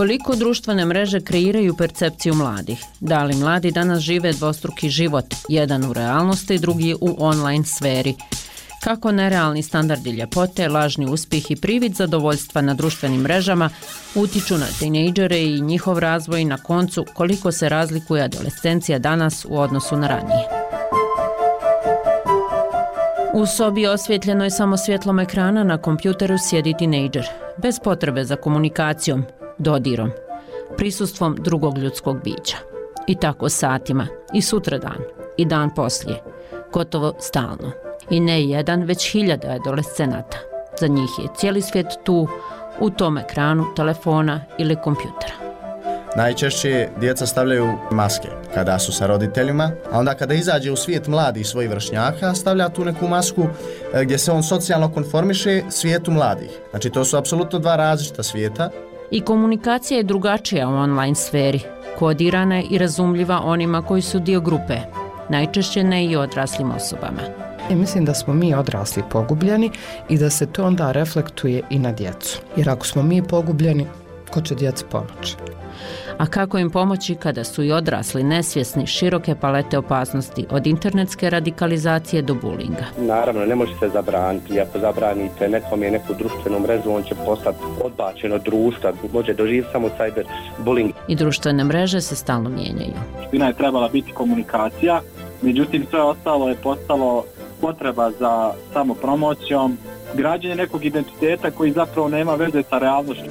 Koliko društvene mreže kreiraju percepciju mladih? Da li mladi danas žive dvostruki život, jedan u realnosti, drugi u online sferi? Kako nerealni standardi ljepote, lažni uspjeh i privid zadovoljstva na društvenim mrežama utiču na tinejdžere i njihov razvoj, na koncu koliko se razlikuje adolescencija danas u odnosu na ranije? U sobi osvjetljenoj samo svjetlom ekrana na kompjuteru sjedi tinejdžer, bez potrebe za komunikacijom, dodirom, prisustvom drugog ljudskog bića. I tako satima, i sutradan, i dan poslije, gotovo stalno. I ne jedan, već hiljada adolescenata. Za njih je cijeli svijet tu, u tom ekranu telefona ili kompjutera. Najčešće djeca stavljaju maske kada su sa roditeljima, a onda kada izađe u svijet mladih svojih vršnjaka, stavlja tu neku masku gdje se on socijalno konformiše svijetu mladih. Znači to su apsolutno dva različita svijeta. I komunikacija je drugačija u online sferi, kodirana je i razumljiva onima koji su dio grupe, najčešće ne i odraslim osobama. I mislim da smo mi odrasli pogubljeni i da se to onda reflektuje i na djecu. Jer ako smo mi pogubljeni, ko će djeci pomoći? A kako im pomoći kada su i odrasli nesvjesni široke palete opasnosti od internetske radikalizacije do bulinga? Naravno, ne može se zabraniti. Ako zabranite nekome neku društvenu mrežu, on će postati odbačen od društva. Može doživjeti samo cyberbullying. I društvene mreže se stalno mijenjaju. Suština je trebala biti komunikacija, međutim sve ostalo je postalo potreba za samopromocijom, građenje nekog identiteta koji zapravo nema veze sa realnošću.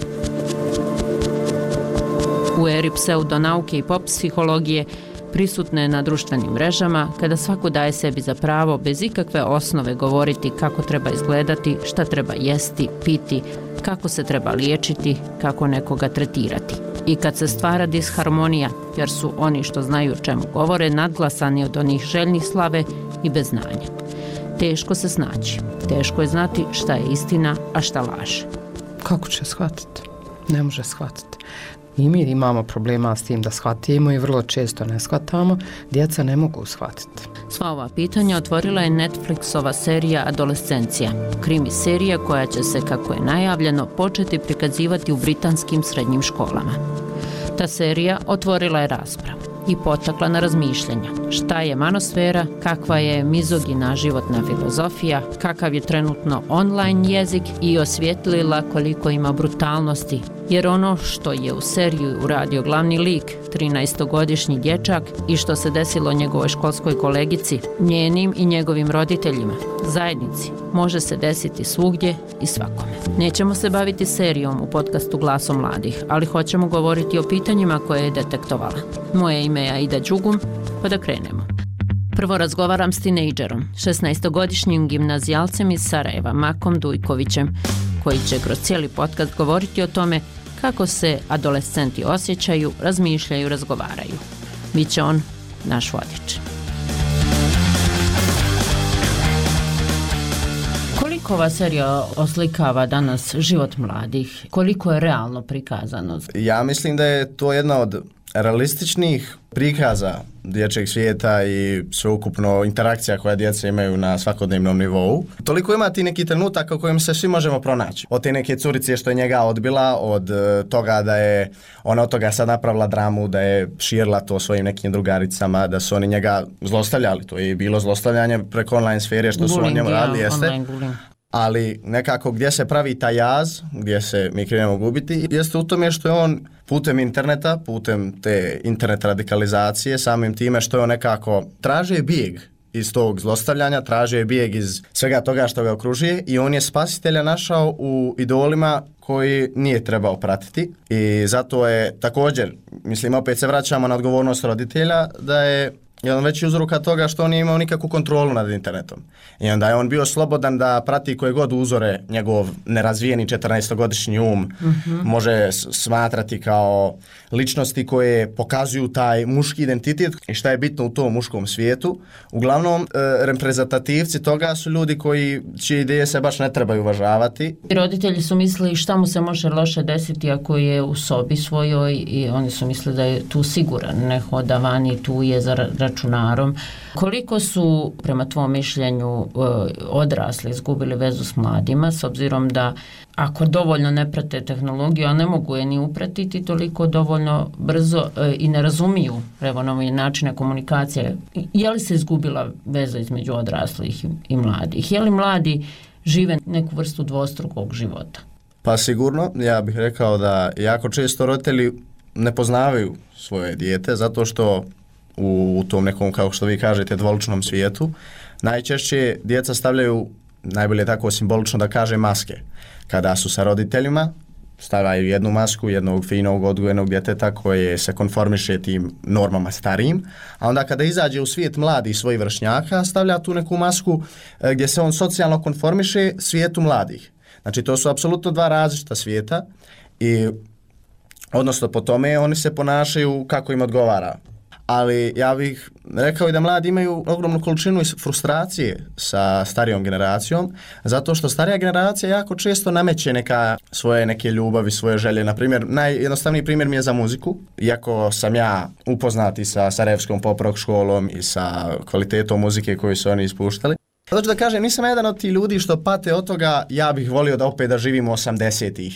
U eri pseudonauke i pop psihologije prisutne na društvenim mrežama, kada svako daje sebi za pravo bez ikakve osnove govoriti kako treba izgledati, šta treba jesti, piti, kako se treba liječiti, kako nekoga tretirati. I kad se stvara disharmonija, jer su oni što znaju o čemu govore nadglasani od onih željnih slave i bez znanja. Teško se snaći, teško je znati šta je istina, a šta laž. Kako će shvatiti? Ne može shvatiti. I mi imamo problema s tim da shvatimo i vrlo često ne shvatamo, djeca ne mogu shvatiti. Sva ova pitanja otvorila je Netflixova serija Adolescencija, krimi serija koja će se, kako je najavljeno, početi prikazivati u britanskim srednjim školama. Ta serija otvorila je raspravu i potakla na razmišljanja. Šta je manosfera, kakva je mizogina životna filozofija, kakav je trenutno online jezik i osvijetlila koliko ima brutalnosti, jer ono što je u seriju uradio glavni lik, 13-godišnji dječak, i što se desilo njegovoj školskoj kolegici, njenim i njegovim roditeljima, zajednici, može se desiti svugdje i svakome. Nećemo se baviti serijom u podcastu Glasom mladih, ali hoćemo govoriti o pitanjima koje je detektovala. Moje ime je Aida Đugum, pa da krenemo. Prvo razgovaram s tinejdžerom, 16-godišnjim gimnazijalcem iz Sarajeva, Makom Dujkovićem, koji će kroz cijeli podcast govoriti o tome kako se adolescenti osjećaju, razmišljaju, razgovaraju. Biće on naš vodič. Koliko ova serija oslikava danas život mladih? Koliko je realno prikazano? Ja mislim da je to jedna od realističnih prikaza dječjeg svijeta i sveukupno interakcija koja djeca imaju na svakodnevnom nivou. Toliko ima ti neki trenutak u kojem se svi možemo pronaći. Od te neke curice što je njega odbila, od toga da je ona od toga sad napravila dramu, da je širila to svojim nekim drugaricama, da su oni njega zlostavljali. To je bilo zlostavljanje preko online sfere što su on njemu radili, jeste. Ali nekako gdje se pravi taj jaz, gdje se mi krenemo gubiti, jeste u tome što je on putem interneta, putem te internet radikalizacije, samim time što je on nekako traže bijeg iz tog zlostavljanja, traže bijeg iz svega toga što ga okružuje i on je spasitelja našao u idolima koji nije trebao pratiti i zato je također, mislim opet se vraćamo na odgovornost roditelja, da je jedan veći uzroka toga što on nije imao nikakvu kontrolu nad internetom. I onda je on bio slobodan da prati koje god uzore njegov nerazvijeni 14-godišnji može smatrati kao ličnosti koje pokazuju taj muški identitet i šta je bitno u tom muškom svijetu. Uglavnom, reprezentativci toga su ljudi čije ideje se baš ne trebaju uvažavati. I roditelji su mislili šta mu se može loše desiti ako je u sobi svojoj i oni su mislili da je tu siguran, ne hoda vani, tu je za računarom. Koliko su, prema tvom mišljenju, odrasli izgubili vezu s mladima, s obzirom da ako dovoljno ne prate tehnologiju, a ne mogu je ni upratiti toliko dovoljno brzo i ne razumiju nove načine komunikacije, je li se izgubila veza između odraslih i mladih? Je li mladi žive neku vrstu dvostrukog života? Pa sigurno, ja bih rekao da jako često roditelji ne poznavaju svoje dijete zato što u tom nekom, kao što vi kažete, dvoličnom svijetu najčešće djeca stavljaju, najbolje tako simbolično da kaže, maske. Kada su sa roditeljima, stavljaju jednu masku jednog finog odgojenog djeteta koje se konformiše tim normama starijim, a onda kada izađe u svijet mladih svojih vršnjaka, stavlja tu neku masku gdje se on socijalno konformiše svijetu mladih. Znači, to su apsolutno dva različita svijeta i odnosno po tome oni se ponašaju kako im odgovara. Ali ja bih rekao i da mladi imaju ogromnu količinu frustracije sa starijom generacijom, zato što starija generacija jako često nameće neke ljubavi, svoje želje. Na primjer, najjednostavniji primjer mi je za muziku. Iako sam ja upoznat i sa Sarajevskom pop rock školom i sa kvalitetom muzike koju su oni ispuštali, zato da kažem, nisam jedan od tih ljudi što pate od toga, ja bih volio da opet da živim u 80-ih.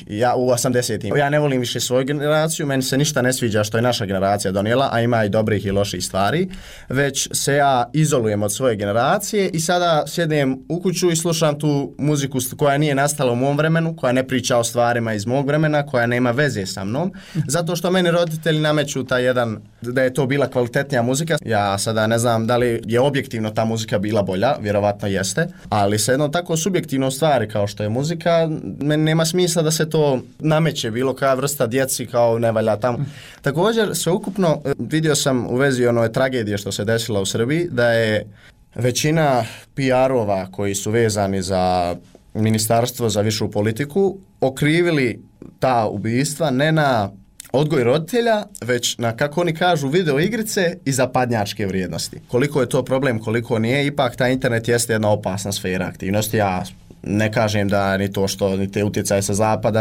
Ja ne volim više svoju generaciju, meni se ništa ne sviđa što je naša generacija donijela, a ima i dobrih i loših stvari, već se ja izolujem od svoje generacije i sada sjedem u kuću i slušam tu muziku koja nije nastala u mom vremenu, koja ne priča o stvarima iz mog vremena, koja nema veze sa mnom, zato što meni roditelji nameću da je to bila kvalitetnija muzika. Ja sada ne znam da li je objektivno ta muzika bila bolja, vjerovatno jeste, ali sa jednom tako subjektivnom stvari kao što je muzika, meni nema smisla da se to nameće bilo koja vrsta djeci kao ne valja tamo. Također, sveukupno vidio sam u vezi one tragedije što se desila u Srbiji, da je većina PR-ova koji su vezani za Ministarstvo za višu politiku okrivili ta ubistva ne na odgoj roditelja, već na, kako oni kažu, video igrice i zapadnjačke vrijednosti. Koliko je to problem, koliko nije, ipak taj internet jeste jedna opasna sfera aktivnosti. Ja ne kažem da ni te utjecaje sa zapada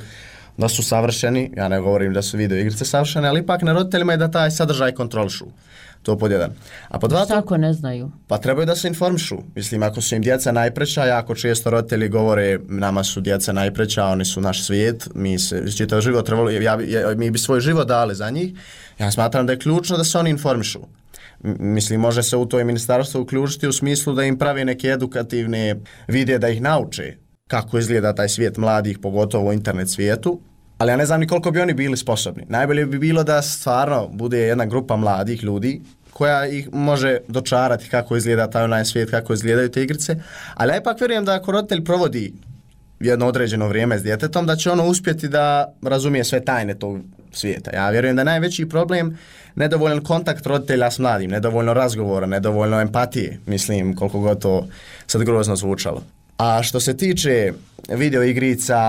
da su savršeni, ja ne govorim da su video igrice savršene, ali ipak na roditeljima je da taj sadržaj kontrolišu. To pod jedan. A pod dva, tako ne znaju. Pa trebaju da se informišu. Mislim, ako su im djeca najpreća, jako često roditelji govore, nama su djeca najpreća, oni su naš svijet, mi se čitav život trebali, mi bi svoj život dali za njih. Ja smatram da je ključno da se oni informišu. Mislim, može se u to i ministarstvo uključiti u smislu da im pravi neke edukativne videe da ih nauče kako izgleda taj svijet mladih, pogotovo u internet svijetu. Ali ja ne znam ni koliko bi oni bili sposobni. Najbolje bi bilo da stvarno bude jedna grupa mladih ljudi koja ih može dočarati kako izgleda taj online svijet, kako izgledaju te igrice. Ali ja ipak vjerujem da ako roditelj provodi jedno određeno vrijeme s djetetom, da će ono uspjeti da razumije sve tajne tog svijeta. Ja vjerujem da je najveći problem nedovoljan kontakt roditelja s mladim, nedovoljno razgovora, nedovoljno empatije. Mislim, koliko god to sad grozno zvučalo. A što se tiče video igrica,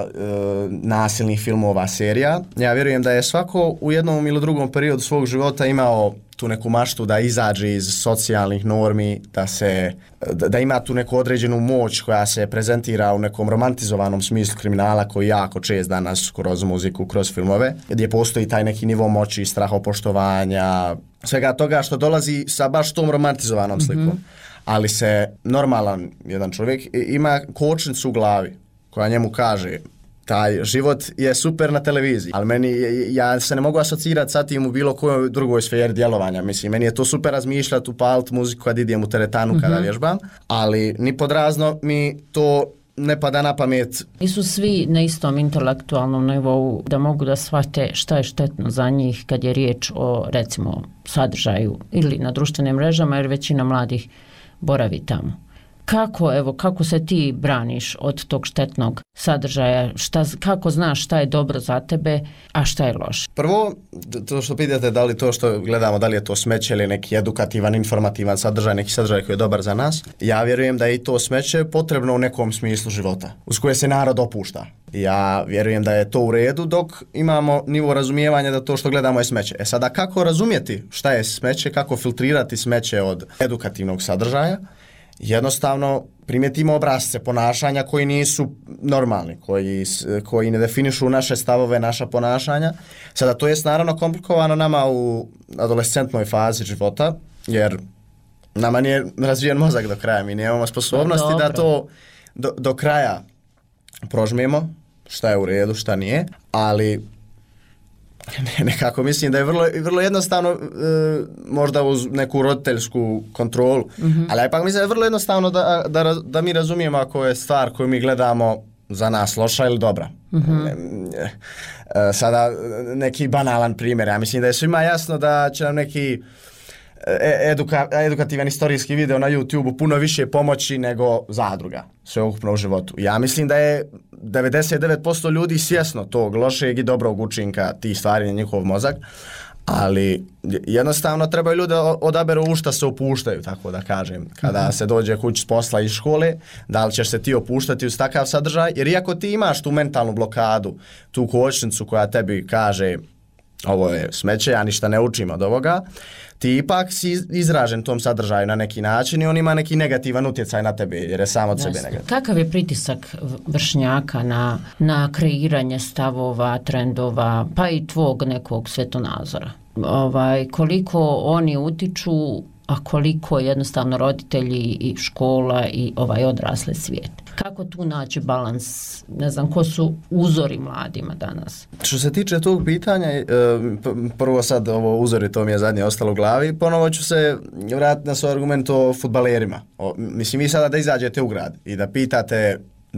nasilnih filmova, serija, ja vjerujem da je svako u jednom ili drugom periodu svog života imao tu neku maštu da izađe iz socijalnih normi, da ima tu neku određenu moć koja se prezentira u nekom romantizovanom smislu kriminala koji jako čest danas kroz muziku, kroz filmove, gdje postoji taj neki nivo moći, strahopoštovanja, svega toga što dolazi sa baš tom romantizovanom slikom. Ali se normalan jedan čovjek ima kočnicu u glavi koja njemu kaže taj život je super na televiziji, ali ja se ne mogu asocirati sa tim u bilo kojoj drugoj sferi djelovanja. Mislim, meni je to super razmišljati, upaliti muziku kad idem u teretanu, kada vježbam, ali ni pod razno mi to ne pada na pamet. Nisu svi na istom intelektualnom nivou da mogu da shvate šta je štetno za njih kad je riječ o, recimo, sadržaju ili na društvenim mrežama, jer većina mladih boravi tamo. Kako se ti braniš od tog štetnog sadržaja? Kako znaš šta je dobro za tebe, a šta je loše? Prvo, to što pitate da li to što gledamo, da li je to smeće ili neki edukativan, informativan sadržaj, neki sadržaj koji je dobar za nas, ja vjerujem da je i to smeće potrebno u nekom smislu života, uz koje se narod opušta. Ja vjerujem da je to u redu dok imamo nivo razumijevanja da to što gledamo je smeće. Sada kako razumjeti šta je smeće, kako filtrirati smeće od edukativnog sadržaja? Jednostavno primijetimo obrasce ponašanja koji nisu normalni, koji ne definišu naše stavove, naša ponašanja. Sada to je naravno komplikovano nama u adolescentnoj fazi života, jer nama nije razvijen mozak do kraja, mi nemamo sposobnosti da to do kraja prožmijemo, šta je u redu, šta nije, ali nekako mislim da je vrlo jednostavno, možda uz neku roditeljsku kontrolu, ali ipak mislim da je vrlo jednostavno da mi razumijemo ako je stvar koju mi gledamo za nas loša ili dobra. Sada neki banalan primjer, ja mislim da je svima jasno da će nam neki edukativan istorijski video na YouTube puno više pomoći nego zadruga sveukupno u životu. Ja mislim da je 99% ljudi svjesno tog lošeg i dobrog učinka tih stvari na njihov mozak, ali jednostavno trebaju ljudi odaberu u šta se upuštaju, tako da kažem. Kada se dođe kući s posla iz škole, da li ćeš se ti opuštati uz takav sadržaj, jer iako ti imaš tu mentalnu blokadu, tu kočnicu koja tebi kaže ovo je smeće, ja ništa ne učim od ovoga, ti ipak si izražen tom sadržaju na neki način i on ima neki negativan utjecaj na tebe, jer je sam od sebe negativan. Kakav je pritisak vršnjaka na kreiranje stavova, trendova, pa i tvog nekog svetonazora? Koliko oni utiču, a koliko jednostavno roditelji i škola i odrasli svijet? Kako tu naći balans? Ne znam, ko su uzori mladima danas? Što se tiče tog pitanja, prvo sad ovo uzori, to mi je zadnje ostalo u glavi, ponovo ću se vratiti na svoj argument o fudbalerima. Mislim, vi sada da izađete u grad i da pitate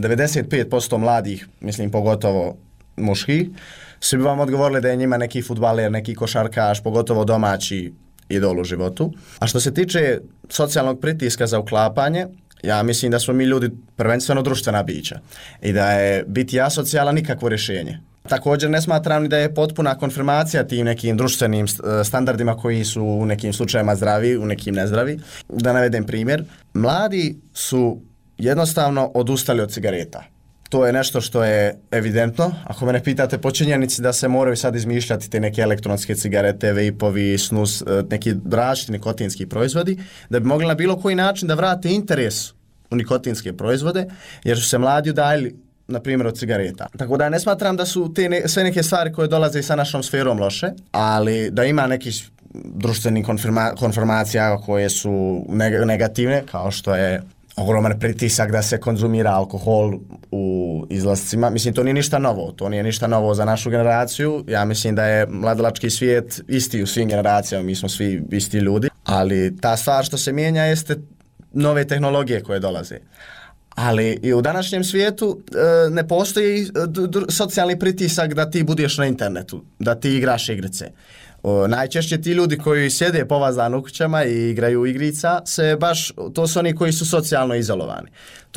95% mladih, mislim pogotovo muških, svi bi vam odgovorili da je njima neki fudbaler, neki košarkaš, pogotovo domaći idol u životu. A što se tiče socijalnog pritiska za uklapanje, ja mislim da smo mi ljudi prvenstveno društvena bića i da je biti asocijalan nikakvo rješenje. Također ne smatram ni da je potpuna konfirmacija tim nekim društvenim standardima koji su u nekim slučajevima zdravi, u nekim nezdravi. Da navedem primjer, mladi su jednostavno odustali od cigareta. To je nešto što je evidentno. Ako mene pitate po činjenici da se moraju sad izmišljati te neke elektronske cigarete, vejpovi, snus, neki različiti nikotinski proizvodi, da bi mogli na bilo koji način da vrate interes u nikotinske proizvode, jer su se mladi udaljili, na primjer, od cigareta. Tako da ne smatram da su sve neke stvari koje dolaze sa našom sferom loše, ali da ima nekih društvenih konformacija koje su negativne, kao što je ogroman pritisak da se konzumira alkohol u izlascima. Mislim, to nije ništa novo. To nije ništa novo za našu generaciju. Ja mislim da je mladalački svijet isti u svim generacijama. Mi smo svi isti ljudi. Ali ta stvar što se mijenja jeste nove tehnologije koje dolaze. Ali i u današnjem svijetu ne postoji socijalni pritisak da ti budeš na internetu, da ti igraš igrice. Najčešće ti ljudi koji sjede povazani u kućama i igraju igrica, to su oni koji su socijalno izolovani.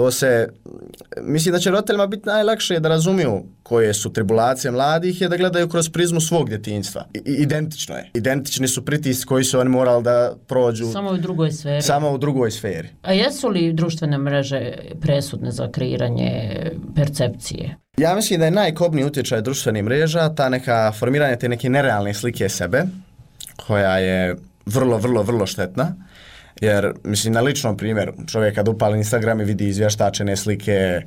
Mislim da će roditeljima biti najlakše da razumiju koje su tribulacije mladih je da gledaju kroz prizmu svog djetinjstva. Identično je. Identični su pritisci koji su oni morali da prođu. Samo u drugoj sferi. A jesu li društvene mreže presudne za kreiranje percepcije? Ja mislim da je najkobniji utjecaj društvenih mreža ta neka formiranje te neke nerealne slike sebe, koja je vrlo, vrlo, vrlo štetna. Jer, mislim, na ličnom primjeru, čovjek kad upali Instagram i vidi izvještačene slike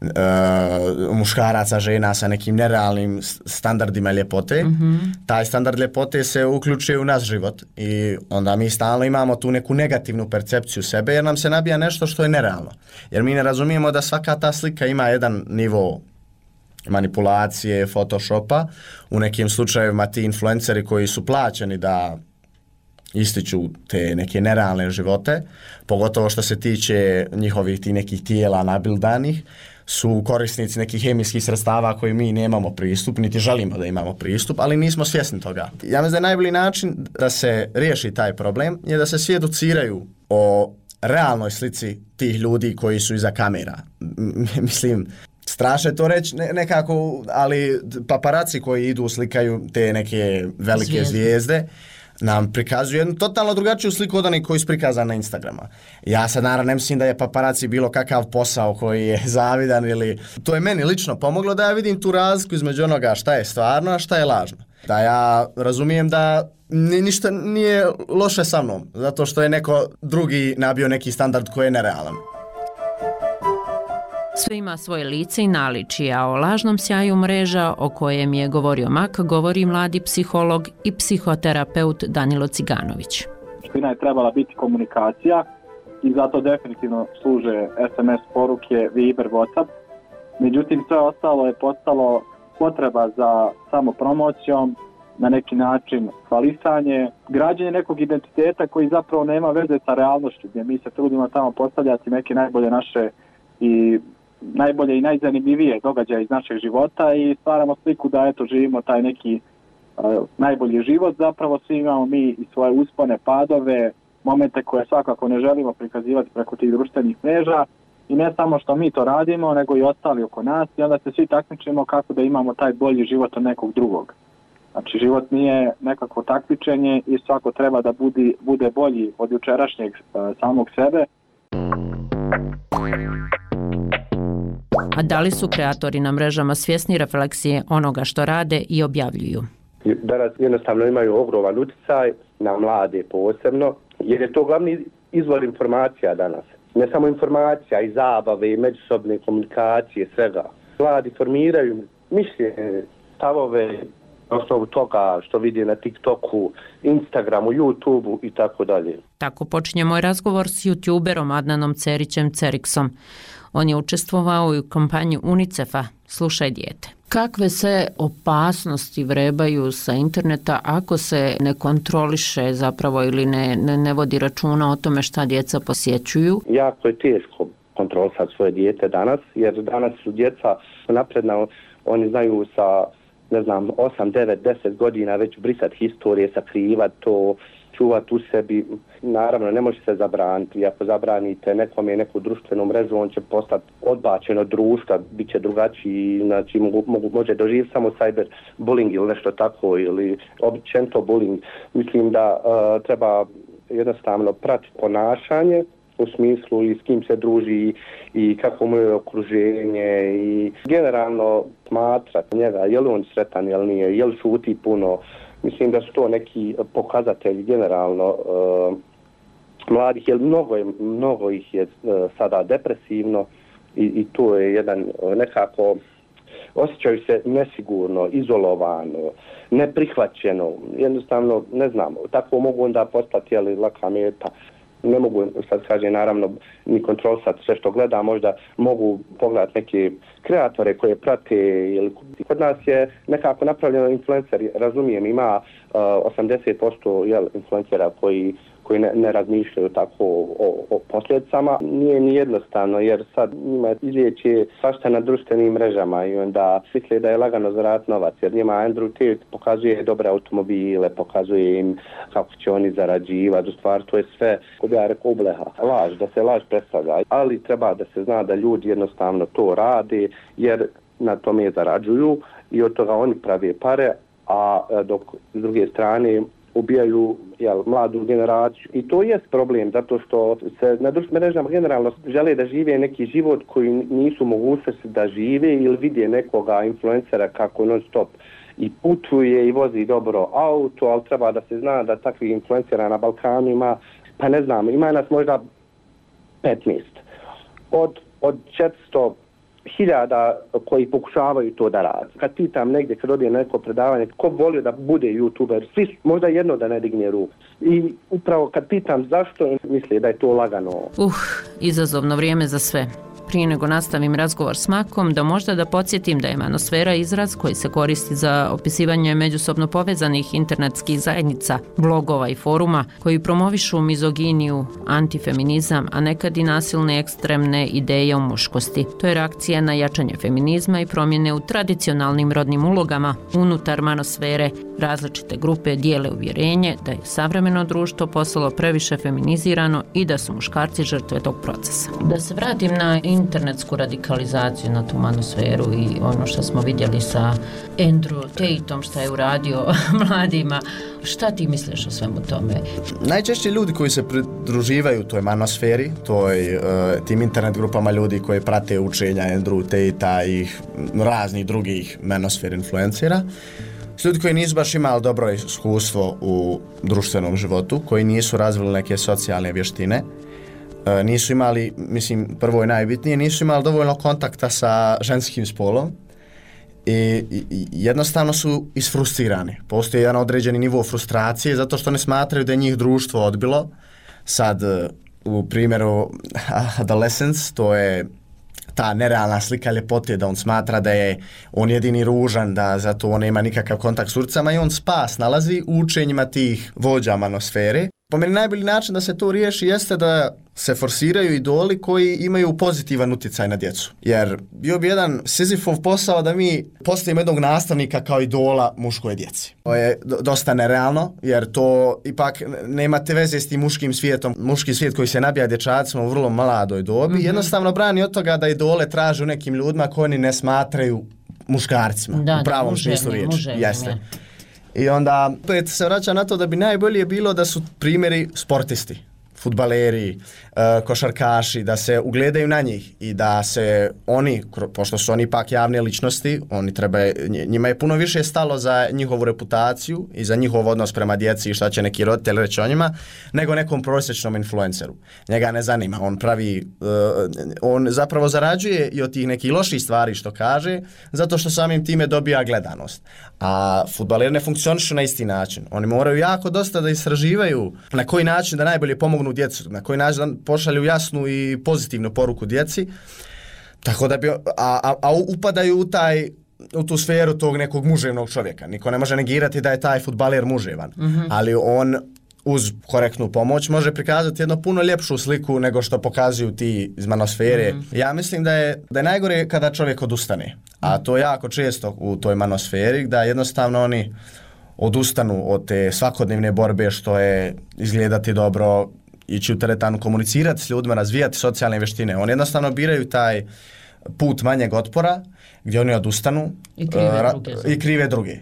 muškaraca, žena sa nekim nerealnim standardima ljepote, taj standard ljepote se uključuje u naš život i onda mi stalno imamo tu neku negativnu percepciju sebe jer nam se nabija nešto što je nerealno. Jer mi ne razumijemo da svaka ta slika ima jedan nivo manipulacije, photoshopa. U nekim slučajevima ti influenceri koji su plaćeni da ističu te neke nerealne živote, pogotovo što se tiče njihovih ti nekih tijela nabildanih, su korisnici nekih hemijskih sredstava koji mi nemamo pristup, niti želimo da imamo pristup, ali nismo svjesni toga. Ja mislim da je najbolji način da se riješi taj problem je da se svi educiraju o realnoj slici tih ljudi koji su iza kamera. Mislim, strašno je to reći nekako, ali paparaci koji idu slikaju te neke velike zvijezde nam prikazuju jednu totalno drugačiju sliku od onih koji su prikazani na Instagrama. Ja sad naravno ne mislim da je paparaci bilo kakav posao koji je zavidan ili... To je meni lično pomoglo da ja vidim tu razliku između onoga šta je stvarno, a šta je lažno. Da ja razumijem da ništa nije loše sa mnom, zato što je neko drugi nabio neki standard koji je nerealan. Sve ima svoje lice i naličje, a o lažnom sjaju mreža o kojem je govorio Mak govori mladi psiholog i psihoterapeut Danilo Ciganović. Suština je trebala biti komunikacija i zato definitivno služe SMS poruke, Viber, WhatsApp. Međutim, sve ostalo je postalo potreba za samopromocijom, na neki način hvalisanje, građenje nekog identiteta koji zapravo nema veze sa realnošću, gdje mi se trudimo tamo postavljati neke najbolje naše i najbolje i najzanimljivije događaje iz našeg života i stvaramo sliku da eto živimo taj neki najbolji život. Zapravo svi imamo mi i svoje uspone, padove, momente koje svakako ne želimo prikazivati preko tih društvenih mreža i ne samo što mi to radimo, nego i ostali oko nas i onda se svi takmičimo kako da imamo taj bolji život od nekog drugog. Znači život nije nekako takmičenje i svako treba da bude bolji od jučerašnjeg samog sebe. A da li su kreatori na mrežama svjesni refleksije onoga što rade i objavljuju? Danas jednostavno imaju ogroman utjecaj na mlade posebno, jer je to glavni izvor informacija danas. Ne samo informacija i zabave i međusobne komunikacije, svega. Mladi formiraju mišljenje, stavove, na osnovu toga što vidi na TikToku, Instagramu, YouTubeu i tako dalje. Tako počinje moj razgovor s youtuberom Adnanom Cerićem Ceriksom. On je učestvovao i u kampanji UNICEF-a Slušaj dijete. Kakve se opasnosti vrebaju sa interneta ako se ne kontroliše zapravo ili ne vodi računa o tome šta djeca posjećuju? Jako je teško kontrolisati svoje dijete danas, jer danas su djeca napredna, oni znaju sa 8, 9, 10 godina već brisati historije, sakrivati to, čuvati u sebi. Naravno, ne može se zabraniti. Ako zabranite nekome neku društvenu mrežu, on će postati odbačen od društva, bit će drugačiji, znači može doživjeti samo cyberbullying ili nešto tako, ili općenito bullying. Mislim da treba jednostavno pratiti ponašanje, u smislu i s kim se druži i kako mu je okruženje i generalno smatrati njega, je li on sretan, je li nije, je li šuti puno. Mislim da su to neki pokazatelji generalno mladih, jer mnogo ih je sada depresivno i to je jedan nekako, osjećaju se nesigurno, izolovano, neprihvaćeno, jednostavno ne znam, tako mogu onda postati laka meta. Ne mogu, sad kaže, naravno, ni kontrolisati sve što gleda, možda mogu pogledati neke kreatore koje prate. Kod nas je nekako napravljeno influenceri, razumijem, ima 80% influencera koji ne razmišljaju tako o posljedicama. Nije ni jednostavno, jer sad njima izlijeće svašta na društvenim mrežama i onda misle da je lagano zaraditi novac, jer njima Andrew Tate pokazuje dobre automobile, pokazuje im kako će oni zarađivati. U stvari to je sve, ko bi ja rekao, ubleha, laž, da se laž predstavlja. Ali treba da se zna da ljudi jednostavno to rade, jer na tome zarađuju i od toga oni prave pare, a dok s druge strane ubijaju mladu generaciju. I to je problem, zato što se na društvenim mrežama generalno žele da žive neki život koji nisu mogućnosti da žive ili vide nekoga influencera kako non stop i putuje i vozi dobro auto, ali treba da se zna da takvih influencera na Balkanu ima, pa ne znam, ima nas možda 15. Od 400.000 koji pokušavaju to da rade. Kad pitam negdje, kad odije neko predavanje, ko volio da bude youtuber, svi možda jedno da ne digne ruku. I upravo kad pitam zašto, misle da je to lagano. Izazovno vrijeme za sve. Prije nego nastavim razgovor s Makom, da podsjetim da je manosfera izraz koji se koristi za opisivanje međusobno povezanih internetskih zajednica, blogova i foruma koji promovišu mizoginiju, antifeminizam, a nekad i nasilne ekstremne ideje o muškosti. To je reakcija na jačanje feminizma i promjene u tradicionalnim rodnim ulogama unutar manosfere. Različite grupe dijele uvjerenje da je savremeno društvo postalo previše feminizirano i da su muškarci žrtve tog procesa. Da se vratim na internetsku radikalizaciju, na tu manosferu i ono što smo vidjeli sa Andrew Tateom što je uradio mladima. Šta ti misliš o svemu tome? Najčešće ljudi koji se pridruživaju toj manosferi, tim internet grupama ljudi koji prate učenja Andrew Tatea i raznih drugih manosfer influencera, ljudi koji nisu baš imali dobro iskustvo u društvenom životu, koji nisu razvili neke socijalne vještine, nisu imali, prvo i najbitnije, nisu imali dovoljno kontakta sa ženskim spolom I jednostavno su isfrustrirani. Postoji jedan određeni nivo frustracije zato što ne smatraju da je njih društvo odbilo. Sad, u primjeru adolescence, to je ta nerealna slika ljepote, da on smatra da je on jedini ružan, da zato on nema nikakav kontakt s urcama i on spas nalazi u učenjima tih vođa manosfere. Po meni najbolji način da se to riješi jeste da se forsiraju idoli koji imaju pozitivan utjecaj na djecu. Jer bio bi jedan Sizifov posao da mi postavimo jednog nastavnika kao idola muškoj djeci. To je dosta nerealno, jer to ipak nemate veze s tim muškim svijetom. Muški svijet koji se nabija dječacima u vrlo mladoj dobi, jednostavno brani od toga da idole traže u nekim ljudima koji oni ne smatraju muškarcima. U pravom smislu riječi. Jeste. I onda opet se vraća na to da bi najbolje bilo da su primjeri sportisti, fudbaleri, košarkaši, da se ugledaju na njih i da se oni, pošto su oni pak javne ličnosti, njima je puno više stalo za njihovu reputaciju i za njihov odnos prema djeci i šta će neki roditelj reći o njima, nego nekom prosječnom influenceru. Njega ne zanima, on zapravo zarađuje i od tih nekih loših stvari što kaže, zato što samim time dobija gledanost. A fudbaleri ne funkcionišu na isti način. Oni moraju jako dosta da istraživaju na koji način da najbolje pomognu djecu, na koji način da pošalju jasnu i pozitivnu poruku djeci, tako da upadaju u tu sferu tog nekog muževnog čovjeka. Niko ne može negirati da je taj fudbaler muževan, ali on uz korektnu pomoć može prikazati jednu puno ljepšu sliku nego što pokazuju ti iz manosfere. Ja mislim da je najgore kada čovjek odustane, a to je jako često u toj manosferi, da jednostavno oni odustanu od te svakodnevne borbe što je izgledati dobro, ići u teretanu, komunicirati s ljudima, razvijati socijalne vještine. Oni jednostavno biraju taj put manjeg otpora gdje oni odustanu i krive druge.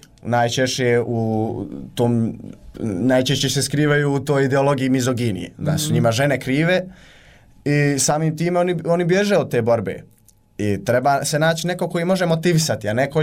Najčešće se skrivaju u toj ideologiji mizoginije, da su njima žene krive i samim time oni bježe od te borbe. I treba se naći neko koji može motivisati, a neko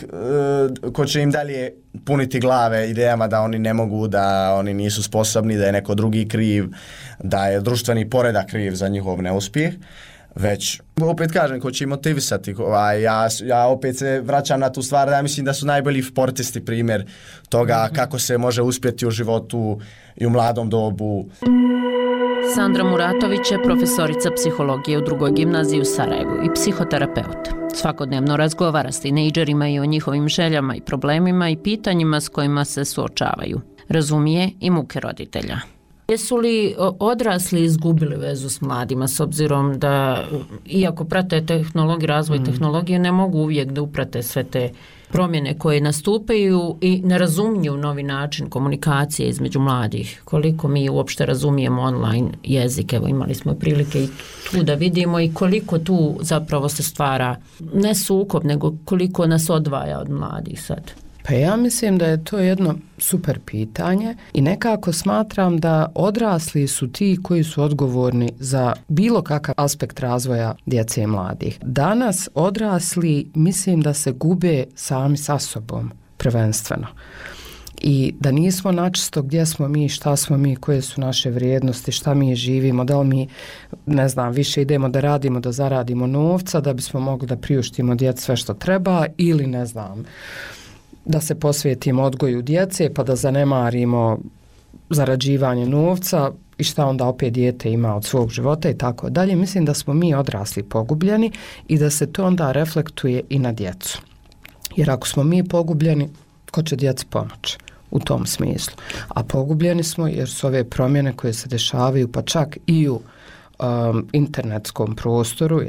ko će im dalje puniti glave idejama da oni ne mogu, da oni nisu sposobni, da je neko drugi kriv, da je društveni poredak kriv za njihov neuspjeh. Već, opet kažem, ko će im motivisati. Ja opet se vraćam na tu stvar da ja mislim da su najbolji sportisti primjer toga kako se može uspjeti u životu i u mladom dobu. Sandra Muratović je profesorica psihologije u 2. gimnaziji u Sarajevu i psihoterapeut. Svakodnevno razgovara s tinejdžerima i o njihovim željama i problemima i pitanjima s kojima se suočavaju. Razumije i muke roditelja. Jesu li odrasli izgubili vezu s mladima, s obzirom da, iako prate razvoj tehnologije, ne mogu uvijek da uprate sve te promjene koje nastupaju i ne razumiju novi način komunikacije između mladih? Koliko mi uopšte razumijemo online jezik? Evo, imali smo prilike i tu da vidimo i koliko tu zapravo se stvara ne sukob, nego koliko nas odvaja od mladih sad. Pa ja mislim da je to jedno super pitanje i nekako smatram da odrasli su ti koji su odgovorni za bilo kakav aspekt razvoja djece i mladih. Danas odrasli mislim da se gube sami sa sobom prvenstveno. I da nismo načisto gdje smo mi, šta smo mi, koje su naše vrijednosti, šta mi živimo, da li mi, ne znam, više idemo da radimo, da zaradimo novca, da bismo mogli da priuštimo djeci sve što treba ili ne znam, da se posvetimo odgoju djece pa da zanemarimo zarađivanje novca i šta onda opet dijete ima od svog života i tako dalje. Mislim da smo mi odrasli pogubljeni i da se to onda reflektuje i na djecu. Jer ako smo mi pogubljeni, ko će djeci pomoći u tom smislu? A pogubljeni smo jer su ove promjene koje se dešavaju pa čak i u internetskom prostoru,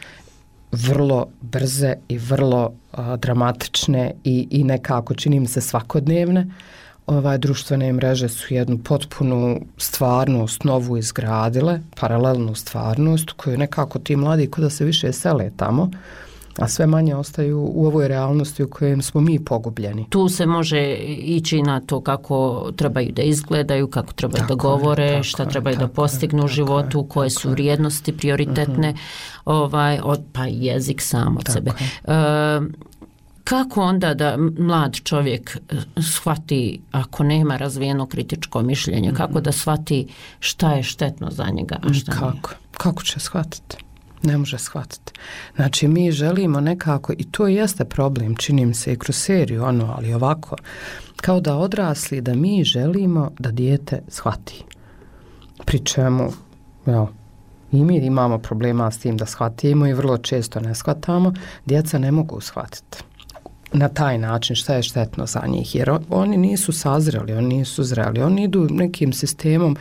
vrlo brze i vrlo dramatične i nekako čini mi se svakodnevne. Društvene mreže su jednu potpunu stvarnost novu izgradile, paralelnu stvarnost koju nekako ti mladi ko da se više sele tamo, a sve manje ostaju u ovoj realnosti u kojoj smo mi pogubljeni. Tu se može ići na to kako trebaju da izgledaju, kako trebaju da govore, šta trebaju da postignu u životu, koje su vrijednosti prioritetne, pa jezik sam od sebe. Kako onda da mlad čovjek shvati, ako nema razvijeno kritičko mišljenje, kako da shvati šta je štetno za njega, a šta nije? Kako će shvatiti? Ne može shvatiti. Znači, mi želimo nekako, i to jeste problem, čini mi se i kroz seriju, ali ovako, kao da odrasli, da mi želimo da dijete shvati. Pri čemu, i mi imamo problema s tim da shvatimo i vrlo često ne shvatamo, djeca ne mogu shvatiti na taj način šta je štetno za njih, jer oni nisu sazreli, oni nisu zreli, oni idu nekim sistemom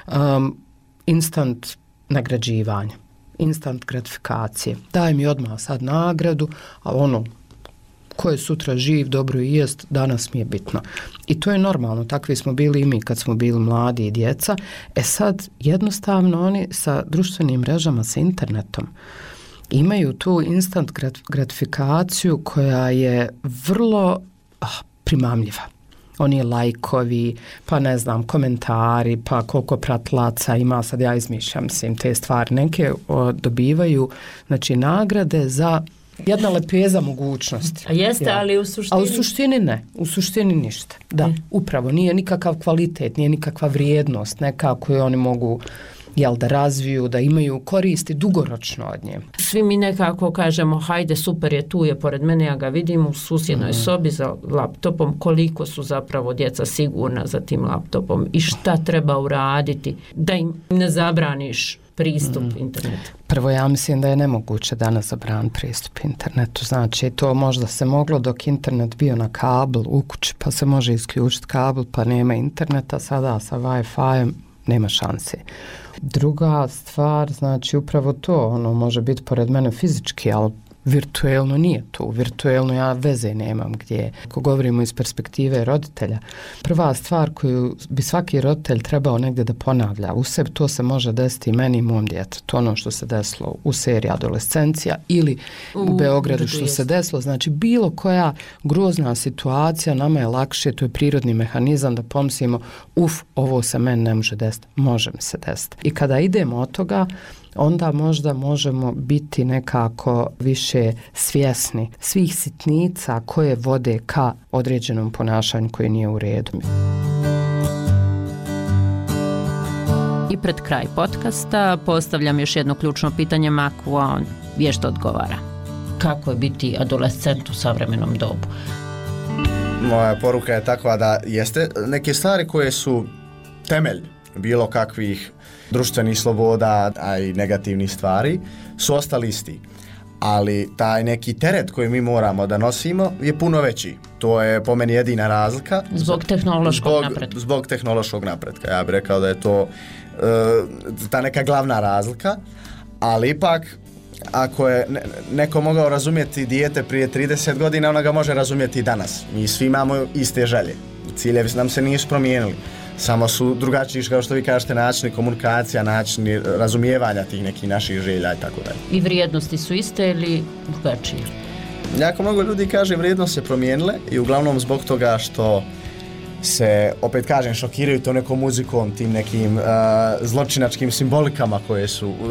instant nagrađivanja, instant gratifikacije. Daj mi odmah sad nagradu, a ko je sutra živ, dobro i jest, danas mi je bitno. I to je normalno, takvi smo bili i mi kad smo bili mladi i djeca. Sad jednostavno oni sa društvenim mrežama, sa internetom, imaju tu instant gratifikaciju koja je vrlo primamljiva. Oni lajkovi, pa ne znam, komentari, pa koliko pratilaca ima, sad ja izmišljam te stvari. Neke dobivaju, znači, nagrade za jedna lepeza mogućnosti. A jeste, ali u suštini... A u suštini ne, u suštini ništa. Da, upravo, nije nikakav kvalitet, nije nikakva vrijednost neka koju oni mogu da razviju, da imaju koristi dugoročno od nje. Svi mi nekako kažemo, hajde, super je, tu je pored mene, ja ga vidim u susjednoj sobi za laptopom, koliko su zapravo djeca sigurna za tim laptopom i šta treba uraditi da im ne zabraniš pristup internetu. Prvo, ja mislim da je nemoguće danas zabraniti pristup internetu. Znači, to možda se moglo dok internet bio na kabel u kući, pa se može isključiti kabel, pa nema interneta, sada sa Wi-Fi nema šanse. Druga stvar, znači upravo to, može biti pored mene fizički, ali virtuelno nije tu. Virtuelno ja veze nemam gdje. Ako govorimo iz perspektive roditelja, prva stvar koju bi svaki roditelj trebao negdje da ponavlja u sebi, to se može desiti i meni i mom djetetu. Ono što se desilo u seriji Adolescencija ili u Beogradu što se desilo. Znači, bilo koja grozna situacija, nama je lakše, to je prirodni mehanizam da pomislimo, ovo se meni ne može desiti, može mi se desiti. I kada idemo od toga, onda možda možemo biti nekako više svjesni svih sitnica koje vode ka određenom ponašanju koje nije u redu. I pred kraj podcasta postavljam još jedno ključno pitanje Maku, a on vješto odgovara. Kako je biti adolescent u savremenom dobu? Moja poruka je takva da jeste neke stvari koje su temelj bilo kakvih društvenih sloboda, a i negativnih stvari, su ostali isti. Ali taj neki teret koji mi moramo da nosimo je puno veći. To je po meni jedina razlika. Zbog tehnološkog napretka. Zbog tehnološkog napretka. Ja bih rekao da je to ta neka glavna razlika. Ali ipak, ako je neko mogao razumjeti dijete prije 30 godina, ona ga može razumjeti i danas. Mi svi imamo iste želje. Ciljevi nam se nisu promijenili. Samo su drugačiji, kao što vi kažete, načini komunikacija, načini razumijevanja tih nekih naših želja i tako dalje. I vrijednosti su iste ili drugačije? Jako mnogo ljudi kaže vrijednosti se promijenile i uglavnom zbog toga što se, opet kažem, šokiraju to nekom muzikom, tim nekim zločinačkim simbolikama koje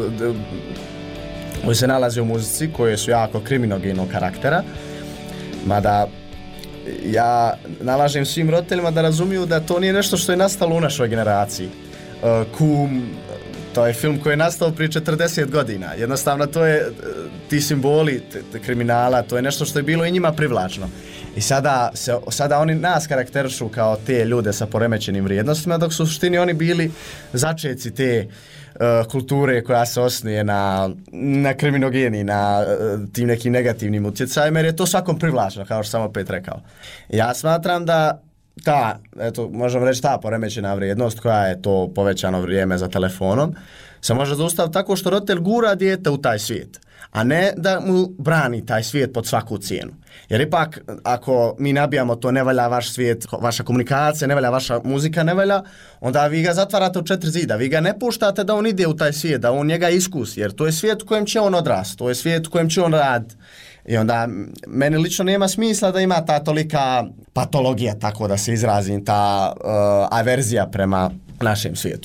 se nalaze u muzici, koje su jako kriminogenog karaktera. Mada ja nalažem svim roditeljima da razumiju da to nije nešto što je nastalo u našoj generaciji. Kum, to je film koji je nastao prije 40 godina. Jednostavno to je, ti simboli kriminala, to je nešto što je bilo i njima privlačno. I sada oni nas karakterišu kao te ljude sa poremećenim vrijednostima, dok su u suštini oni bili začeci te kulture koja se osnuje na kriminogeni, na tim nekim negativnim utjecajima, jer je to svakom privlačno, kao što sam opet rekao. Ja smatram da možemo reći ta poremećena vrijednost koja je to povećano vrijeme za telefonom, se može zaustaviti tako što roditelj gura dijete u taj svijet, a ne da mu brani taj svijet pod svaku cijenu. Jer ipak, ako mi nabijamo to ne valja vaš svijet, vaša komunikacija, ne valja vaša muzika, ne valja, onda vi ga zatvarate u 4 zida, vi ga ne puštate da on ide u taj svijet, da on njega iskusi, jer to je svijet u kojem će on odrasti, to je svijet u kojem će on raditi. I onda meni lično nema smisla da ima ta tolika patologija, tako da se izrazim, ta averzija prema našem svijetu.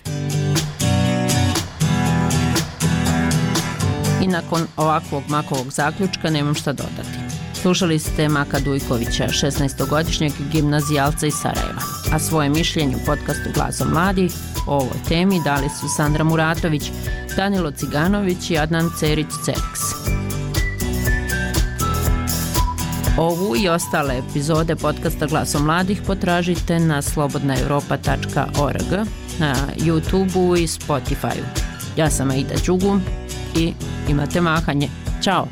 I nakon ovakvog Makovog zaključka nemam šta dodati. Slušali ste Maka Dujkovića, 16-godišnjeg gimnazijalca iz Sarajeva, a svoje mišljenje u podcastu Glasom mladih o ovoj temi dali su Sandra Muratović, Danilo Ciganović i Adnan Cerić-Cerks. Ovu i ostale epizode podcasta Glasom mladih potražite na slobodnaevropa.org, na YouTubeu i Spotifyu. Ja sam Aida Đugu i imate mahanje. Ćao!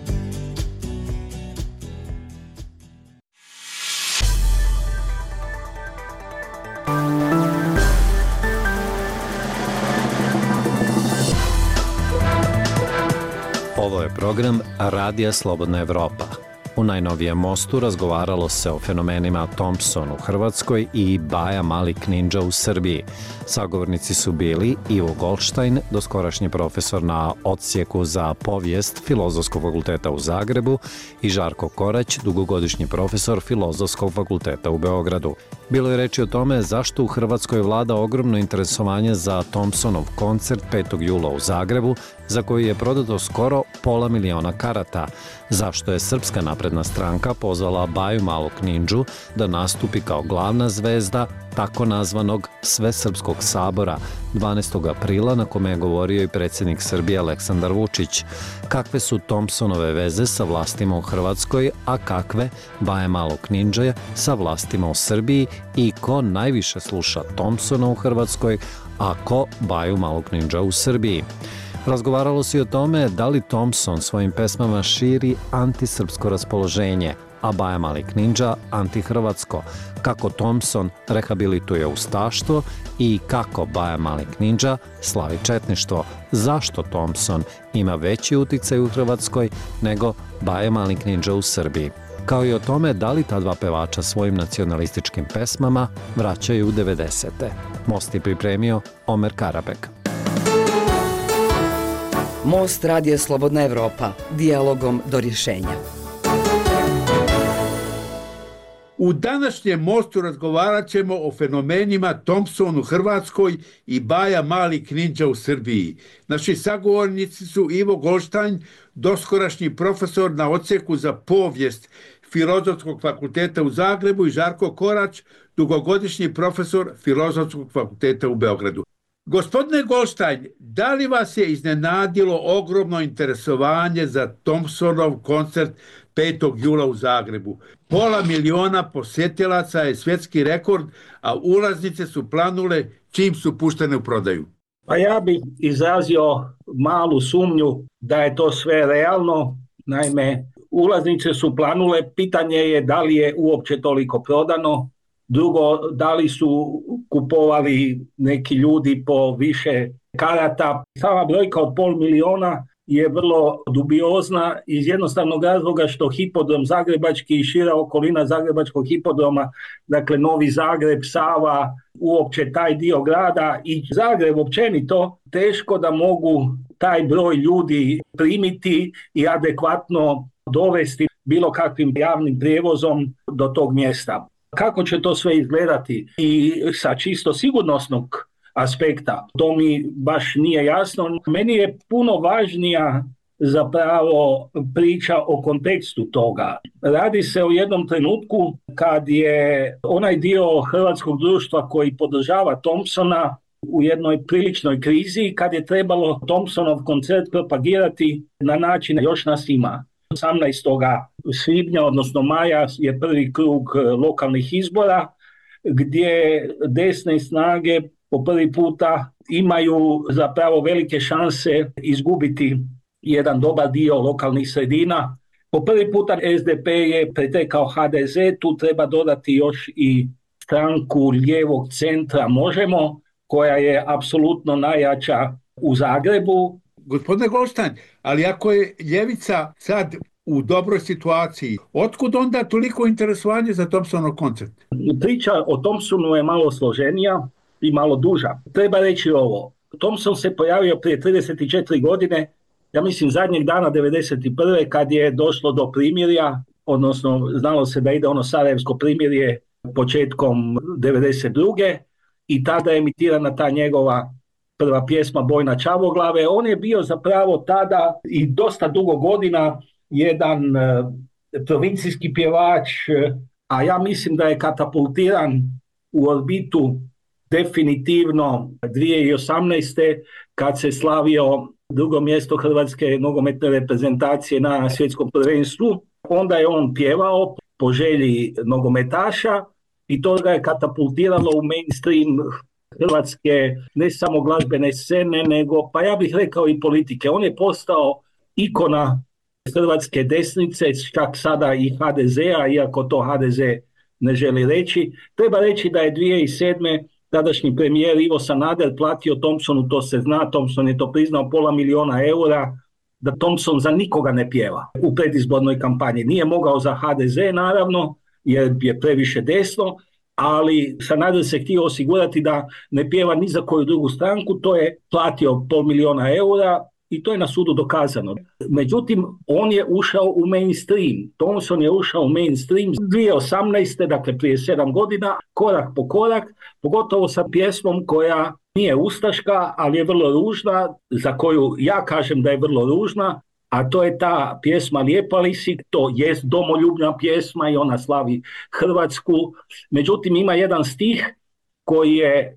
Ovo je program Radija Slobodna Evropa. U najnovijem mostu razgovaralo se o fenomenima Thompson u Hrvatskoj i Baja Malik Ninja u Srbiji. Sagovornici su bili Ivo Goldstein, doskorašnji profesor na odsjeku za povijest Filozofskog fakulteta u Zagrebu, i Žarko Korać, dugogodišnji profesor Filozofskog fakulteta u Beogradu. Bilo je reči o tome zašto u Hrvatskoj vlada ogromno interesovanje za Thompsonov koncert 5. jula u Zagrebu, za koji je prodato skoro 500.000 karata, zašto je Srpska napredna stranka pozvala Baju Malog Ninđu da nastupi kao glavna zvezda tako nazvanog Svesrpskog sabora 12. aprila, na kome je govorio i predsjednik Srbije Aleksandar Vučić, kakve su Thompsonove veze sa vlastima u Hrvatskoj, a kakve Baje Malog Ninđe sa vlastima u Srbiji, i ko najviše sluša Thompsona u Hrvatskoj, a ko Baju Malog Ninđa u Srbiji. Razgovaralo se i o tome da li Thompson svojim pesmama širi antisrpsko raspoloženje, a Baja Malik Ninđa antihrvatsko, kako Thompson rehabilituje ustaštvo i kako Baja Malik Ninđa slavi četništvo, zašto Thompson ima veći uticaj u Hrvatskoj nego Baja Malik Ninđa u Srbiji, kao i o tome da li ta dva pevača svojim nacionalističkim pesmama vraćaju u 90. Most je pripremio Omer Karabek. Most Radija Slobodna Evropa, dijalogom do rješenja. U današnjem mostu razgovarat ćemo o fenomenima Thompson u Hrvatskoj i Baja Malik Ninđa u Srbiji. Naši sagovornici su Ivo Goldstein, doskorašnji profesor na odsjeku za povijest Filozofskog fakulteta u Zagrebu, i Žarko Korać, dugogodišnji profesor Filozofskog fakulteta u Beogradu. Gospodine Goldstein, da li vas je iznenadilo ogromno interesovanje za Thompsonov koncert 5. jula u Zagrebu? 500.000 posjetilaca je svjetski rekord, a ulaznice su planule čim su puštene u prodaju. Pa ja bih izrazio malu sumnju da je to sve realno. Naime, ulaznice su planule, pitanje je da li je uopće toliko prodano. Drugo, da li su kupovali neki ljudi po više karata. Sama brojka od 500.000 je vrlo dubiozna iz jednostavnog razloga što hipodrom zagrebački i šira okolina zagrebačkog hipodroma, dakle Novi Zagreb, Sava, uopće taj dio grada i Zagreb općenito, teško da mogu taj broj ljudi primiti i adekvatno dovesti bilo kakvim javnim prijevozom do tog mjesta. Kako će to sve izgledati i sa čisto sigurnosnog aspekta, to mi baš nije jasno. Meni je puno važnija zapravo priča o kontekstu toga. Radi se o jednom trenutku kad je onaj dio hrvatskog društva koji podržava Thompsona u jednoj priličnoj krizi, kad je trebalo Thompsonov koncert propagirati na način još nas ima. 18. svibnja, odnosno maja, je prvi krug lokalnih izbora gdje desne snage po prvi puta imaju zapravo velike šanse izgubiti jedan dobar dio lokalnih sredina. Po prvi puta SDP je pretekao HDZ, tu treba dodati još i stranku lijevog centra Možemo, koja je apsolutno najjača u Zagrebu. Gospodine Goldstein, ali ako je ljevica sad u dobroj situaciji, otkud onda toliko interesovanje za Thompsonov koncert? Priča o Thompsonu je malo složenija i malo duža. Treba reći ovo. Thompson se pojavio prije 34 godine, ja mislim zadnjeg dana 91. kad je došlo do primirja, odnosno znalo se da ide ono sarajevsko primirje početkom 92. i tada je emitirana ta njegova prva pjesma Bojna Čavoglave. On je bio zapravo tada i dosta dugo godina jedan provincijski pjevač, a ja mislim da je katapultiran u orbitu definitivno 2018. kad se slavio drugo mjesto hrvatske nogometne reprezentacije na svjetskom prvenstvu. Onda je on pjevao po želji nogometaša i to ga je katapultiralo u mainstream hrvatske ne samo glazbene scene, nego pa ja bih rekao i politike. On je postao ikona hrvatske desnice, čak sada i HDZ-a, iako to HDZ ne želi reći. Treba reći da je 2007. tadašnji premijer Ivo Sanader platio Thompsonu, to se zna, Thompson je to priznao, $500 000 da Thompson za nikoga ne pjeva u predizbornoj kampanji. Nije mogao za HDZ naravno, jer je previše desno, ali Sanader se htio osigurati da ne pjeva ni za koju drugu stranku, to je platio $500 000 i to je na sudu dokazano. Međutim, on je ušao u mainstream. Thompson je ušao u mainstream 2018. dakle prije 7 godina, korak po korak, pogotovo sa pjesmom koja nije ustaška, ali je vrlo ružna, za koju ja kažem da je vrlo ružna, a to je ta pjesma Lijepa li si, to jest domoljubna pjesma i ona slavi Hrvatsku. Međutim, ima jedan stih koji je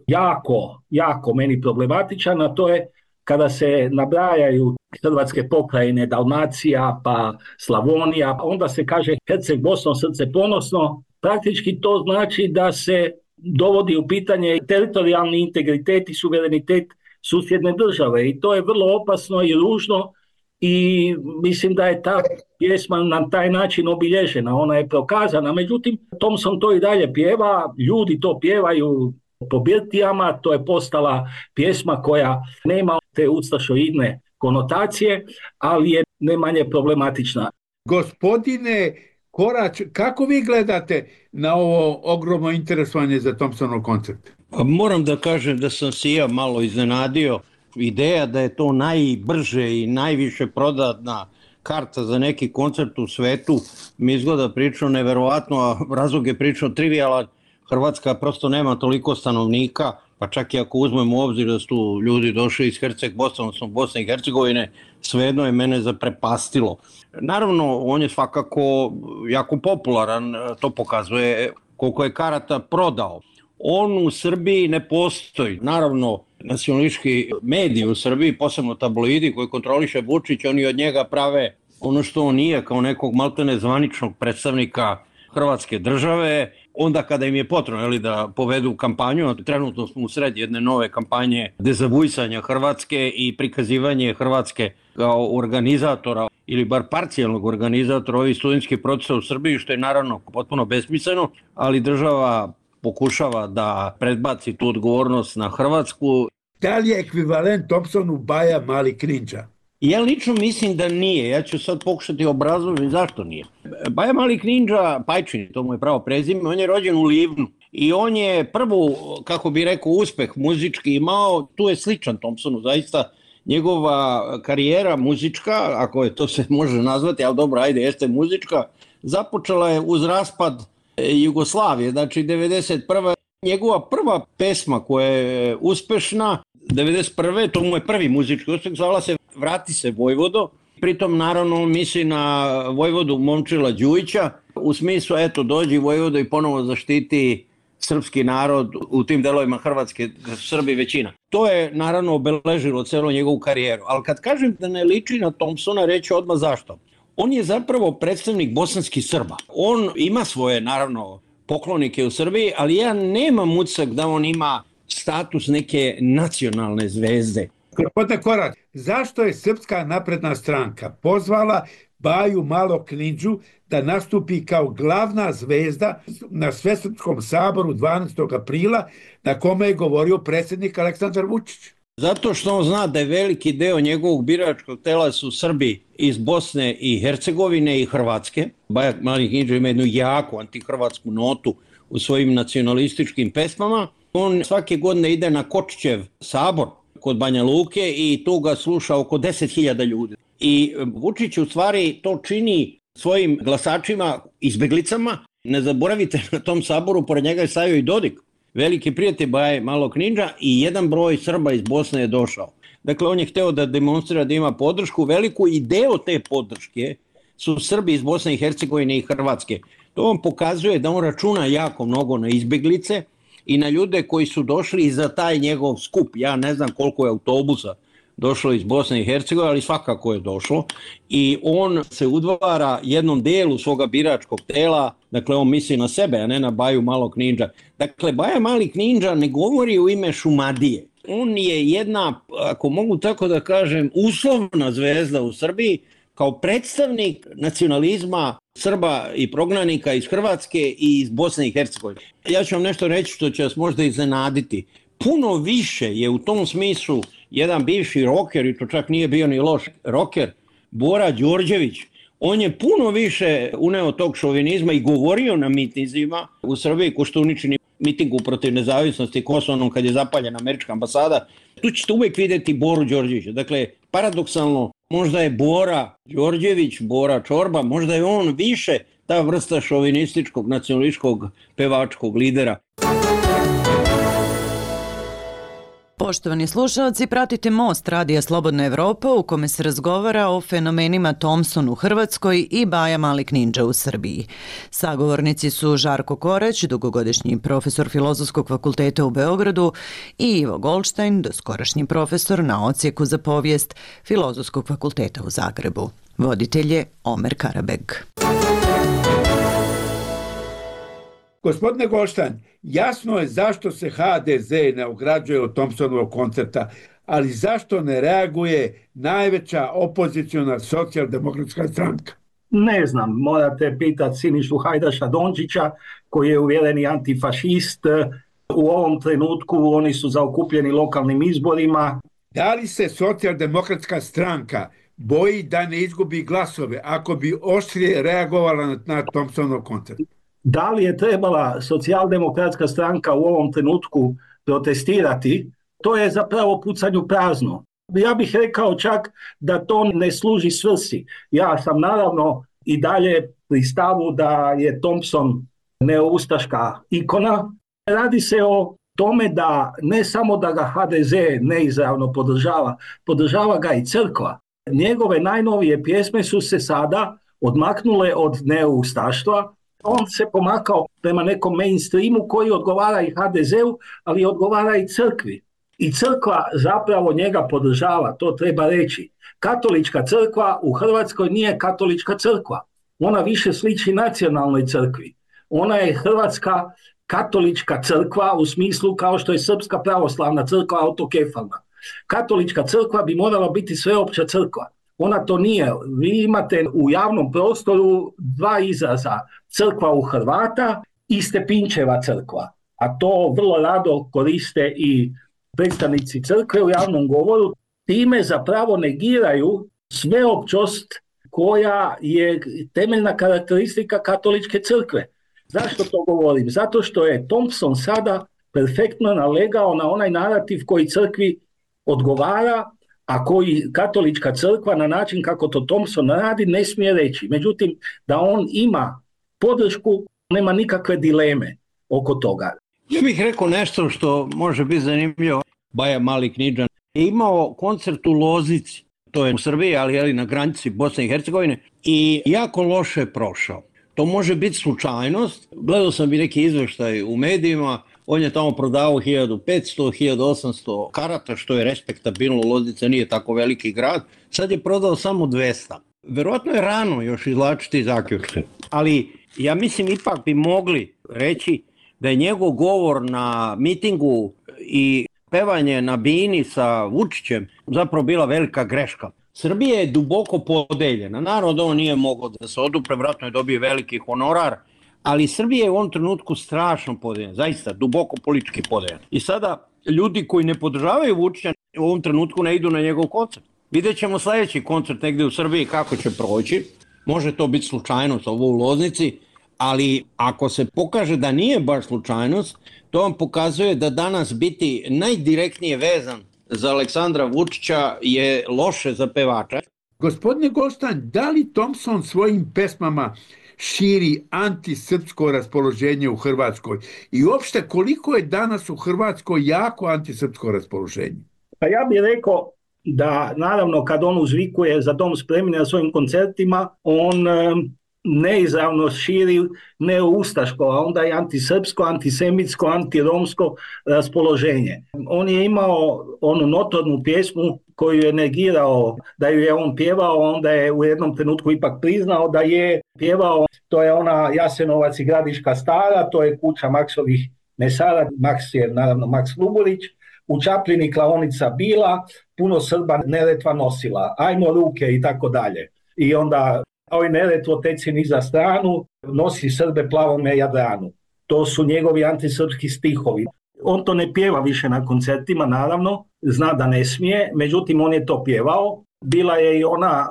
jako meni problematičan, a to je kada se nabrajaju hrvatske pokrajine, Dalmacija, pa Slavonija, onda se kaže Herceg Bosno, srce ponosno. Praktički to znači da se dovodi u pitanje teritorijalni integritet i suverenitet susjedne države i to je vrlo opasno i ružno i mislim da je ta pjesma na taj način obilježena, ona je prokazana. Međutim, Thompson to i dalje pjeva, ljudi to pjevaju po birtijama, to je postala pjesma koja nema te ustašoidne konotacije, ali je ne manje problematična. Gospodine Korać, kako vi gledate na ovo ogromno interesovanje za Thompsonov koncert? Moram da kažem da sam se ja malo iznenadio. Ideja da je to najbrže i najviše prodatna karta za neki koncert u svetu mi izgleda pričao neverovatno, a razlog je pričao trivijalan. Hrvatska prosto nema toliko stanovnika, pa čak i ako uzmemo u obzir da su ljudi došli iz Herceg Bosne, odnosno Bosne i Hercegovine, svejedno je mene zaprepastilo. Naravno, on je svakako jako popularan, to pokazuje koliko je karata prodao. On u Srbiji ne postoji. Naravno, nacionalistički mediji u Srbiji, posebno tabloidi koji kontroliše Vučić, oni od njega prave ono što on nije, kao nekog maltene zvaničnog predstavnika Hrvatske države, onda kada im je potrebno da povedu kampanju. Trenutno smo u sred jedne nove kampanje dezavuisanja Hrvatske i prikazivanje Hrvatske kao organizatora ili bar parcijalnog organizatora ovih studentskih procesa u Srbiji, što je naravno potpuno besmisleno, ali država pokušava da predbaci tu odgovornost na Hrvatsku. Da li je ekvivalent Thompsonu Baja Mali Knindža? Ja lično mislim da nije. Ja ću sad pokušati obrazložiti zašto nije. Baja Mali Knindža, Pajčin, to mu je pravo prezime, on je rođen u Livnu i on je prvu, kako bi rekao, uspeh muzički imao, tu je sličan Thompsonu, zaista njegova karijera muzička, ako je to se može nazvati, ali dobro, ajde, jeste muzička, započela je uz raspad Jugoslavije, znači 1991. Njegova prva pesma koja je uspešna, 1991. to mu je prvi muzički uspeh, zvala se Vrati se Vojvodo, pritom naravno misli na vojvodu Momčila Đujića, u smislu eto dođi Vojvodo i ponovo zaštiti srpski narod u tim delovima Hrvatske, Srbi većina. To je naravno obeležilo celu njegovu karijeru, ali kad kažem da ne liči na Thompsona, reći odmah zašto. On je zapravo predstavnik bosanskih Srba. On ima svoje, naravno, poklonike u Srbiji, ali ja nemam utisak da on ima status neke nacionalne zvezde. Gospodine Korać, zašto je Srpska napredna stranka pozvala Baju Malog Knindžu da nastupi kao glavna zvezda na Svesrpskom saboru 12. aprila na kome je govorio predsjednik Aleksandar Vučić? Zato što on zna da je veliki deo njegovog biračkog tela su Srbi iz Bosne i Hercegovine i Hrvatske. Baja Mali Knindža ima jednu jaku antihrvatsku notu u svojim nacionalističkim pesmama. On svake godine ide na Kočićev sabor kod Banja Luke i tu ga sluša oko 10.000 ljudi. I Vučić u stvari to čini svojim glasačima, izbeglicama. Ne zaboravite, na tom saboru pored njega je stavio i Dodik, veliki prijatelj Baje Malog Knindža, i jedan broj Srba iz Bosne je došao. Dakle, on je hteo da demonstrira da ima podršku veliku i deo te podrške su Srbi iz Bosne i Hercegovine i Hrvatske. To vam pokazuje da on računa jako mnogo na izbeglice, i na ljude koji su došli za taj njegov skup. Ja ne znam koliko je autobusa došlo iz Bosne i Hercegovine, ali svakako je došlo. I on se udvara jednom delu svoga biračkog tela, dakle on misli na sebe, a ne na Baju Malog Knindža. Dakle, Baja Mali Knindža ne govori u ime Šumadije. On je jedna, ako mogu tako da kažem, uslovna zvezda u Srbiji, kao predstavnik nacionalizma Srba i prognanika iz Hrvatske i iz Bosne i Hercegovine. Ja ću vam nešto reći što će vas možda iznenaditi. Puno više je u tom smislu jedan bivši roker, i to čak nije bio ni loš roker, Bora Đorđević. On je puno više uneo tog šovinizma i govorio na mitinzima u Srbiji, Koštuničini mitingu protiv nezavisnosti Kosovom kad je zapaljena američka ambasada. Tu ćete uvijek vidjeti Boru Đorđevića. Dakle, paradoksalno, možda je Bora Đorđević, Bora Čorba, možda je on više ta vrsta šovinističkog, nacionalističkog pevačkog lidera. Poštovani slušalci, pratite Most Radija Slobodna Evropa u kome se razgovara o fenomenima Thompson u Hrvatskoj i Baja Mali Knindža u Srbiji. Sagovornici su Žarko Korać, dugogodišnji profesor Filozofskog fakulteta u Beogradu, i Ivo Goldstein, doskorašnji profesor na odsjeku za povijest Filozofskog fakulteta u Zagrebu. Voditelj je Omer Karabeg. Gospodine Goldstein, jasno je zašto se HDZ ne ograđuje od Thompsonovog koncerta, ali zašto ne reaguje najveća opoziciona socijaldemokratska stranka? Ne znam, morate pitati Sinišu Hajdaša Dončića, koji je uvjereni antifašist. U ovom trenutku oni su zaokupljeni lokalnim izborima. Da li se socijaldemokratska stranka boji da ne izgubi glasove ako bi oštrije reagovala na Thompsonov koncert? Da li je trebala socijaldemokratska stranka u ovom trenutku protestirati, to je zapravo pucanju prazno. Ja bih rekao čak da to ne služi svrsi. Ja sam naravno i dalje pri stavu da je Thompson neoustaška ikona. Radi se o tome da ne samo da ga HDZ neizravno podržava ga i crkva. Njegove najnovije pjesme su se sada odmaknule od neoustaštva. On se pomakao prema nekom mainstreamu koji odgovara i HDZ-u, ali odgovara i crkvi. I crkva zapravo njega podržava, to treba reći. Katolička crkva u Hrvatskoj nije katolička crkva. Ona više sliči nacionalnoj crkvi. Ona je hrvatska katolička crkva u smislu kao što je srpska pravoslavna crkva autokefalna. Katolička crkva bi morala biti sveopća crkva. Ona to nije. Vi imate u javnom prostoru dva izraza, crkva u Hrvata i Stepinčeva crkva. A to vrlo rado koriste i predstavnici crkve u javnom govoru. Time zapravo negiraju sveopćost koja je temeljna karakteristika katoličke crkve. Zašto to govorim? Zato što je Thompson sada perfektno nalegao na onaj narativ koji crkvi odgovara, a koji katolička crkva na način kako to Thompson radi ne smije reći. Međutim, da on ima podršku, nema nikakve dileme oko toga. Ja bih rekao nešto što može biti zanimljivo. Baja Mali Knindža je imao koncert u Loznici, to je u Srbiji, ali na granici Bosne i Hercegovine, i jako loše prošao. To može biti slučajnost. Gledao sam i neki izveštaj u medijima. On je tamo prodavao 1500-1800 karata, što je respektabilno. Loznica nije tako veliki grad. Sad je prodao samo 200. Verovatno je rano još izvlačiti zaključke. Ali ja mislim ipak bi mogli reći da je njegov govor na mitingu i pevanje na bini sa Vučićem zapravo bila velika greška. Srbija je duboko podeljena. Narod on nije mogao da se odupre, vjerojatno je dobio veliki honorar, ali Srbija je u ovom trenutku strašno podeljena, zaista duboko politički podeljena. I sada ljudi koji ne podržavaju Vučića u ovom trenutku ne idu na njegov koncert. Vidjet ćemo sljedeći koncert negdje u Srbiji kako će proći. Može to biti slučajnost ovo u Loznici, ali ako se pokaže da nije baš slučajnost, to vam pokazuje da danas biti najdirektnije vezan za Aleksandra Vučića je loše za pevača. Gospodine Goldstein, da li Thompson svojim pesmama širi antisrpsko raspoloženje u Hrvatskoj? I uopšte koliko je danas u Hrvatskoj jako antisrpsko raspoloženje? Pa ja bih rekao da naravno kad on uzvikuje Za dom spremni na svojim koncertima, on neizravno širi neustaško, a onda i antisrpsko, antisemitsko, antiromsko raspoloženje. On je imao onu notornu pjesmu koju je negirao da ju je on pjevao, onda je u jednom trenutku ipak priznao da je pjevao, to je ona Jasenovac i Gradiška stara, to je kuća Maksovih mesara, Maks je naravno Maks Luburić, u Čapljini klaonica bila, puno Srba Neretva nosila, ajmo ruke i tako dalje. I onda oj Neretvo teci niza stranu, nosi Srbe plavome Jadranu. To su njegovi antisrpski stihovi. On to ne pjeva više na koncertima, naravno, zna da ne smije, međutim on je to pjevao. Bila je i ona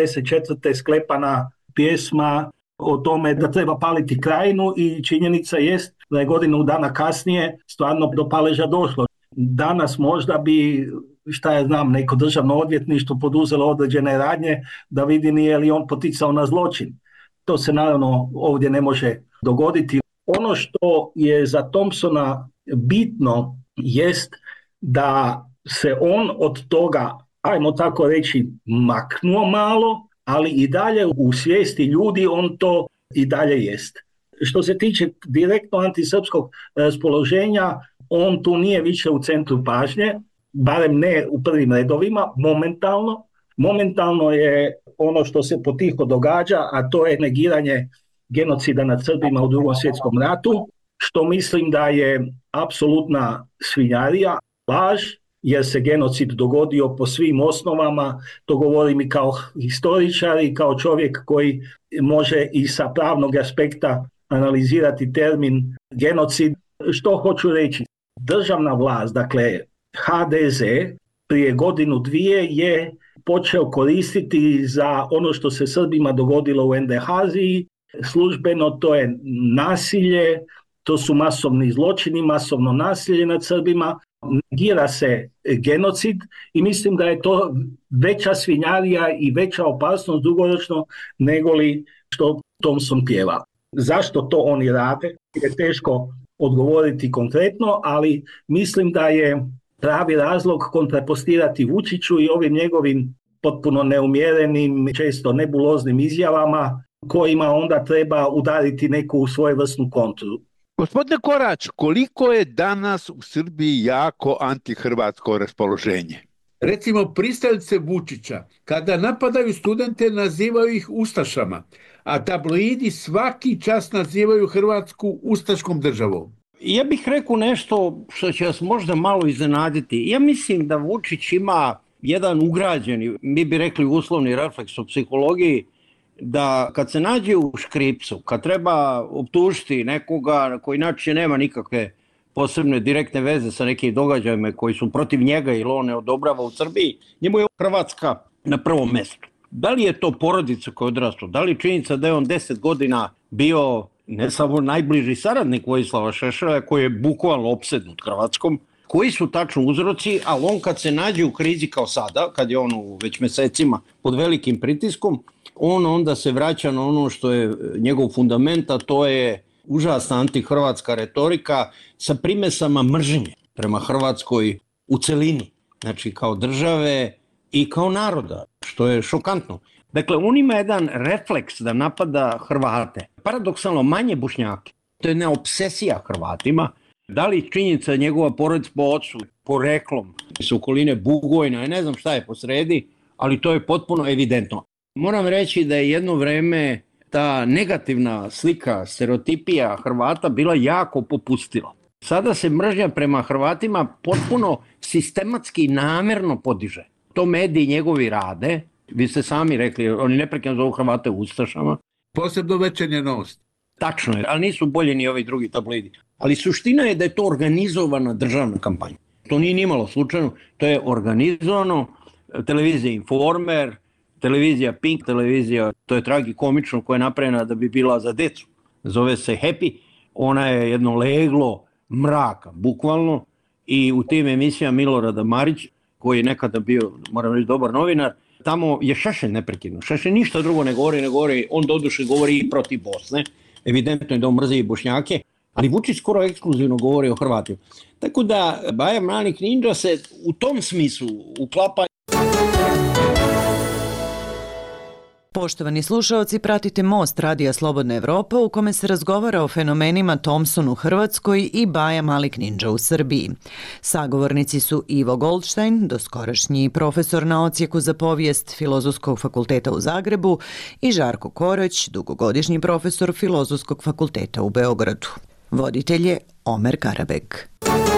94. sklepana pjesma o tome da treba paliti Krajinu i činjenica jest da je godinu dana kasnije stvarno do paleža došlo. Danas možda bi, šta ja znam, neko državno odvjetništvo poduzelo određene radnje da vidi nije li on poticao na zločin. To se naravno ovdje ne može dogoditi. Ono što je za Thompsona bitno jest da se on od toga, ajmo tako reći, maknuo malo, ali i dalje u svijesti ljudi on to i dalje jest. Što se tiče direktno antisrpskog raspoloženja, on tu nije više u centru pažnje, barem ne u prvim redovima, momentalno. Momentalno je ono što se potiho događa, a to je negiranje genocida nad Srbima u Drugom svjetskom ratu, što mislim da je apsolutna svinjarija, laž, jer se genocid dogodio po svim osnovama, to govorim i kao historičar i kao čovjek koji može i sa pravnog aspekta analizirati termin genocid. Što hoću reći? Državna vlast, dakle HDZ, prije godinu dvije je počeo koristiti za ono što se Srbima dogodilo u NDH-aziji. Službeno to je nasilje, to su masovni zločini, masovno nasilje nad Srbima, negira se genocid i mislim da je to veća svinjarija i veća opasnost dugoročno nego li što Thompson pjeva. Zašto to oni rade? Je teško odgovoriti konkretno, ali mislim da je pravi razlog kontrapostirati Vučiću i ovim njegovim potpuno neumjerenim, često nebuloznim izjavama kojima onda treba udariti neku svojevrsnu kontru. Gospodine Korać, koliko je danas u Srbiji jako antihrvatsko raspoloženje? Recimo, pristalice Vučića, kada napadaju studente, nazivaju ih ustašama, a tabloidi svaki čas nazivaju Hrvatsku ustaškom državom. Ja bih rekao nešto što će vas možda malo iznenaditi. Ja mislim da Vučić ima jedan ugrađeni, mi bi rekli uslovni refleks u psihologiji, da kad se nađe u škripcu, kad treba optužiti nekoga koji inače nema nikakve posebne direktne veze sa nekim događajima koji su protiv njega ili on ne odobrava u Srbiji, njemu je Hrvatska na prvom mjestu. Da li je to porodica koja je odrastao, da li činjenica da je on 10 godina bio ne samo najbliži saradnik Vojislava Šešelja koji je bukvalno opsednut Hrvatskom, koji su tačno uzroci, ali on kad se nađe u krizi kao sada, kad je on već mesecima pod velikim pritiskom, on onda se vraća na ono što je njegov fundament, a to je užasna antihrvatska retorika sa primesama mržnje prema Hrvatskoj u celini, znači kao države i kao naroda, što je šokantno. Dakle, on ima jedan refleks da napada Hrvate, paradoksalno manje Bošnjake. To je jedna obsesija Hrvatima. Da li činjenica njegova porodica po ocu, poreklom, iz okoline Bugojna, ne znam šta je posredi, ali to je potpuno evidentno. Moram reći da je jedno vreme ta negativna slika, stereotipija Hrvata bila jako popustila. Sada se mržnja prema Hrvatima potpuno sistematski i namjerno podiže. To mediji njegovi rade, vi ste sami rekli, oni neprekidno zovu Hrvate ustašama. Posebno Večernja Novost. Tačno je, ali nisu bolji ni ovi drugi tabloidi. Ali suština je da je to organizovana državna kampanja. To nije nimalo slučajno, to je organizovano, televizija Informer, televizija Pink, televizija, to je tragikomično, koja je napravljena da bi bila za decu. Zove se Happy, ona je jedno leglo mraka, bukvalno, i u tim emisijama Milorada Marić, koji je nekada bio, moram reći, dobar novinar, tamo je Šešelj neprekidno. Šešelj ništa drugo ne govori, on doduše govori i protiv Bosne, evidentno je da on mrzi i Bošnjake, ali Vučić skoro ekskluzivno govori o Hrvatima. Tako da Baja Malik Ninja se u tom smislu uklapa. Poštovani slušaoci, pratite Most Radija Slobodna Evropa u kome se razgovara o fenomenima Thompson u Hrvatskoj i Baja Malik Ninja u Srbiji. Sagovornici su Ivo Goldstein, doskorašnji profesor na odsjeku za povijest Filozofskog fakulteta u Zagrebu, i Žarko Korać, dugogodišnji profesor Filozofskog fakulteta u Beogradu. Voditelj je Omer Karabek.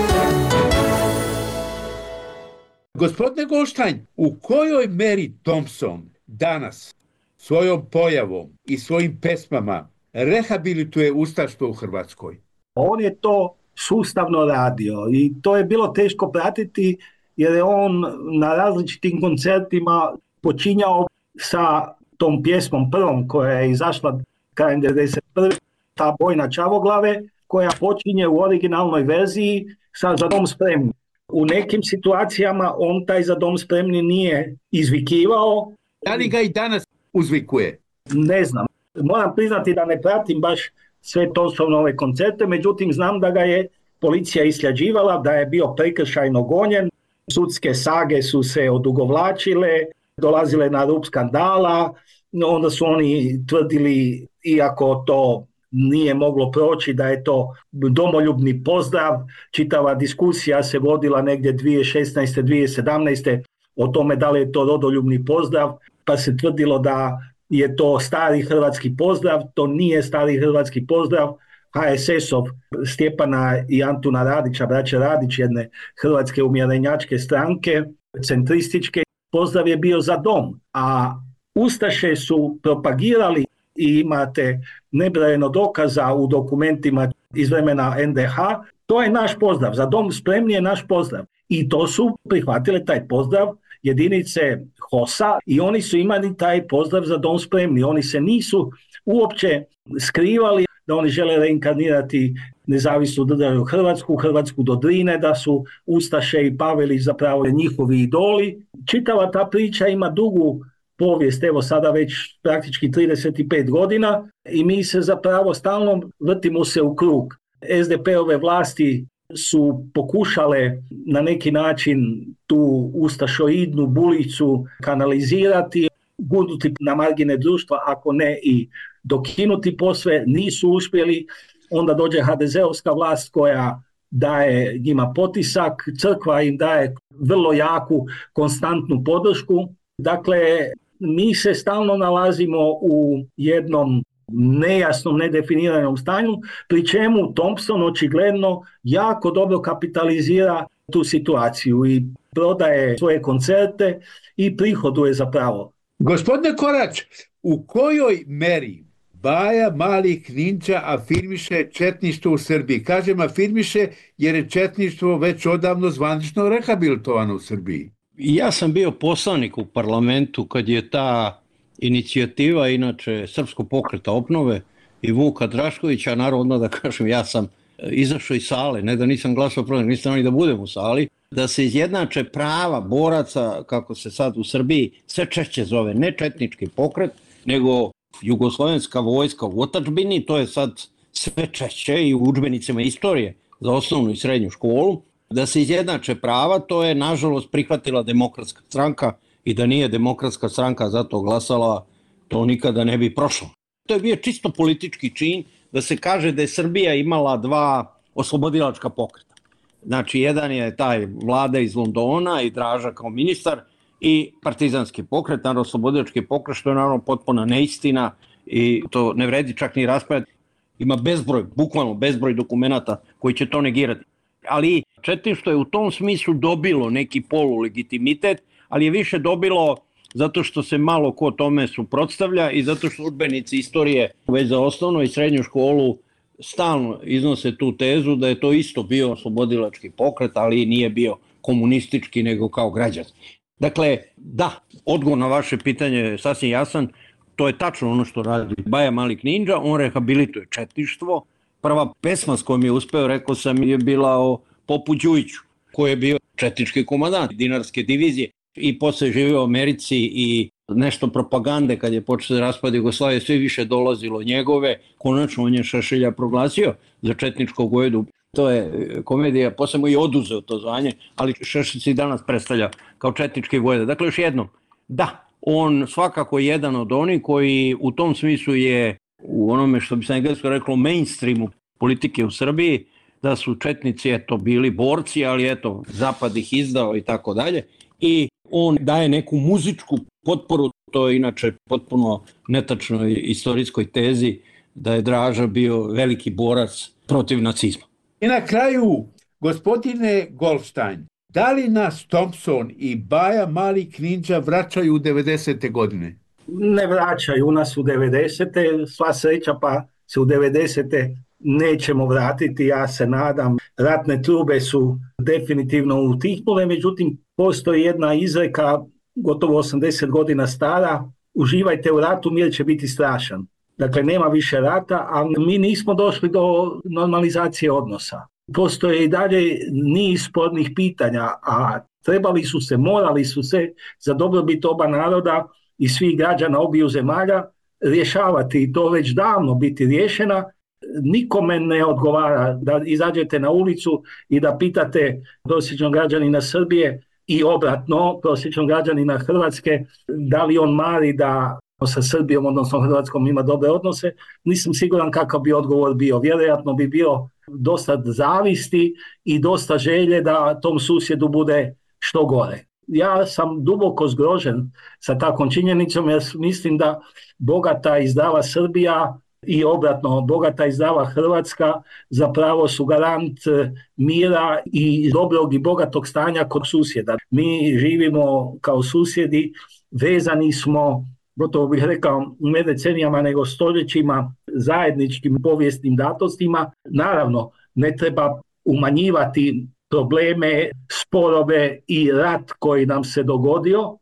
Gospodine Goldstein, u kojoj meri Thompson danas svojom pojavom i svojim pesmama rehabilituje ustaštvo u Hrvatskoj? On je to sustavno radio i to je bilo teško pratiti jer je on na različitim koncertima počinjao sa tom pjesmom prvom koja je izašla krajem 1991. Ta Bojna Čavoglave, koja počinje u originalnoj verziji sa Za dom spremni. U nekim situacijama on taj Za dom spremni nije izvikivao. Da li ga i danas uzvikuje? Ne znam. Moram priznati da ne pratim baš sve Thompsonove koncerte, međutim znam da ga je policija istraživala, da je bio prekršajno gonjen. Sudske sage su se odugovlačile, dolazile na rub skandala, onda su oni tvrdili, iako to nije moglo proći, da je to domoljubni pozdrav. Čitava diskusija se vodila negdje 2016. 2017. o tome da li je to rodoljubni pozdrav, pa se tvrdilo da je to stari hrvatski pozdrav. To nije stari hrvatski pozdrav. HSS-ov Stjepana i Antuna Radića, braće Radić, jedne hrvatske umjerenjačke stranke, centrističke, pozdrav je bio Za dom, a ustaše su propagirali, i imate nebrojeno dokaza u dokumentima iz vremena NDH, to je naš pozdrav, Za dom spremni je naš pozdrav. I to su prihvatile taj pozdrav jedinice HOS-a i oni su imali taj pozdrav Za dom spremni. Oni se nisu uopće skrivali da oni žele reinkarnirati nezavisnu državu Hrvatsku do Drine, da su ustaše i Pavelić zapravo njihovi idoli. Čitava ta priča ima dugu povijest, evo sada već praktički 35 godina i mi se zapravo stalno vrtimo se u krug. SDP-ove vlasti su pokušale na neki način tu ustašoidnu bulicu kanalizirati, gurnuti na margine društva, ako ne i dokinuti posve, nisu uspjeli. Onda dođe HDZ-ovska vlast koja daje njima potisak, crkva im daje vrlo jaku, konstantnu podršku. Dakle, mi se stalno nalazimo u jednom nejasnom, nedefiniranom stanju, pri čemu Thompson očigledno jako dobro kapitalizira tu situaciju i prodaje svoje koncerte i prihoduje zapravo. Gospodine Korać, u kojoj meri Baja Malik Ninja afirmiše četništvo u Srbiji? Kažem afirmiše jer je četništvo već odavno zvanično rehabilitovano u Srbiji. Ja sam bio poslanik u parlamentu kad je ta inicijativa, inače Srpskog pokreta obnove i Vuka Draškovića, naravno da kažem, ja sam izašao iz sale, ne da nisam glasao protiv, nisam ni da budem u sali, da se izjednače prava boraca, kako se sad u Srbiji sve češće zove, ne četnički pokret, nego jugoslovenska vojska u otadžbini, to je sad sve češće i u udžbenicima istorije za osnovnu i srednju školu, da se izjednače prava, to je nažalost prihvatila Demokratska stranka i da nije Demokratska stranka za to glasala, to nikada ne bi prošlo. To je bio čisto politički čin da se kaže da je Srbija imala dva oslobodilačka pokreta. Znači, jedan je taj Vlada iz Londona i Draža kao ministar i partizanski pokret, naravno oslobodilački pokret, što je naravno potpuna neistina i to ne vredi čak ni raspravljati. Ima bezbroj, bukvalno bezbroj dokumenata koji će to negirati. Ali četništvo je u tom smislu dobilo neki polulegitimitet, ali je više dobilo zato što se malo ko tome suprotstavlja i zato što udžbenici istorije već za osnovnu i srednju školu stalno iznose tu tezu da je to isto bio oslobodilački pokret, ali nije bio komunistički nego kao građanski. Dakle, da, odgovor na vaše pitanje je sasvim jasan, to je tačno ono što radi Baja Malik Ninja, on rehabilituje četništvo. Prva pesma s kojom je uspeo, rekao sam, je bila o Popu Đujiću, koji je bio četnički komandant Dinarske divizije i posle živio u Americi i nešto propagande kad je počeo da raspada Jugoslavije, sve više dolazilo njegove, konačno on je Šešelja proglasio za četničkog vojvodu. To je komedija, posle mu je oduzeo to zvanje, ali Šešelj se i danas predstavlja kao četnički vojvoda. Dakle, još jednom, da, on svakako jedan od onih koji u tom smislu je u onome što bi se englesko reklo mainstreamu politike u Srbiji, da su četnici bili borci, ali zapad ih izdao i tako dalje. I on daje neku muzičku potporu, to je inače potpuno netačnoj istorijskoj tezi da je Draža bio veliki borac protiv nacizma. I na kraju, gospodine Goldstein, da li nas Thompson i Baja Mali Knindža vraćaju u 90. godine? Ne vraćaju nas u 90. Sva sreća pa se u 90. nećemo vratiti, ja se nadam. Ratne trube su definitivno utihnule, međutim postoji jedna izreka gotovo 80 godina stara: uživajte u ratu, mir će biti strašan. Dakle, nema više rata, a mi nismo došli do normalizacije odnosa. Postoje i dalje niz spornih pitanja, a morali su se za dobrobit oba naroda i svih građana obiju zemalja rješavati, i to već davno biti riješena. Nikome ne odgovara da izađete na ulicu i da pitate prosječnog građanina Srbije i obratno prosječnog građanina Hrvatske da li on mari da sa Srbijom, odnosno Hrvatskom, ima dobre odnose. Nisam siguran kakav bi odgovor bio. Vjerojatno bi bio dosta zavisti i dosta želje da tom susjedu bude što gore. Ja sam duboko zgrožen sa takvom činjenicom, jer mislim da bogata i zdrava Srbija i obratno bogata i zdrava Hrvatska zapravo su garant mira i dobrog i bogatog stanja kod susjeda. Mi živimo kao susjedi, vezani smo, gotovo bih rekao, ne decenijama nego stoljećima, zajedničkim povijesnim datostima. Naravno, ne treba umanjivati probleme, sporove i rat koji nam se dogodio,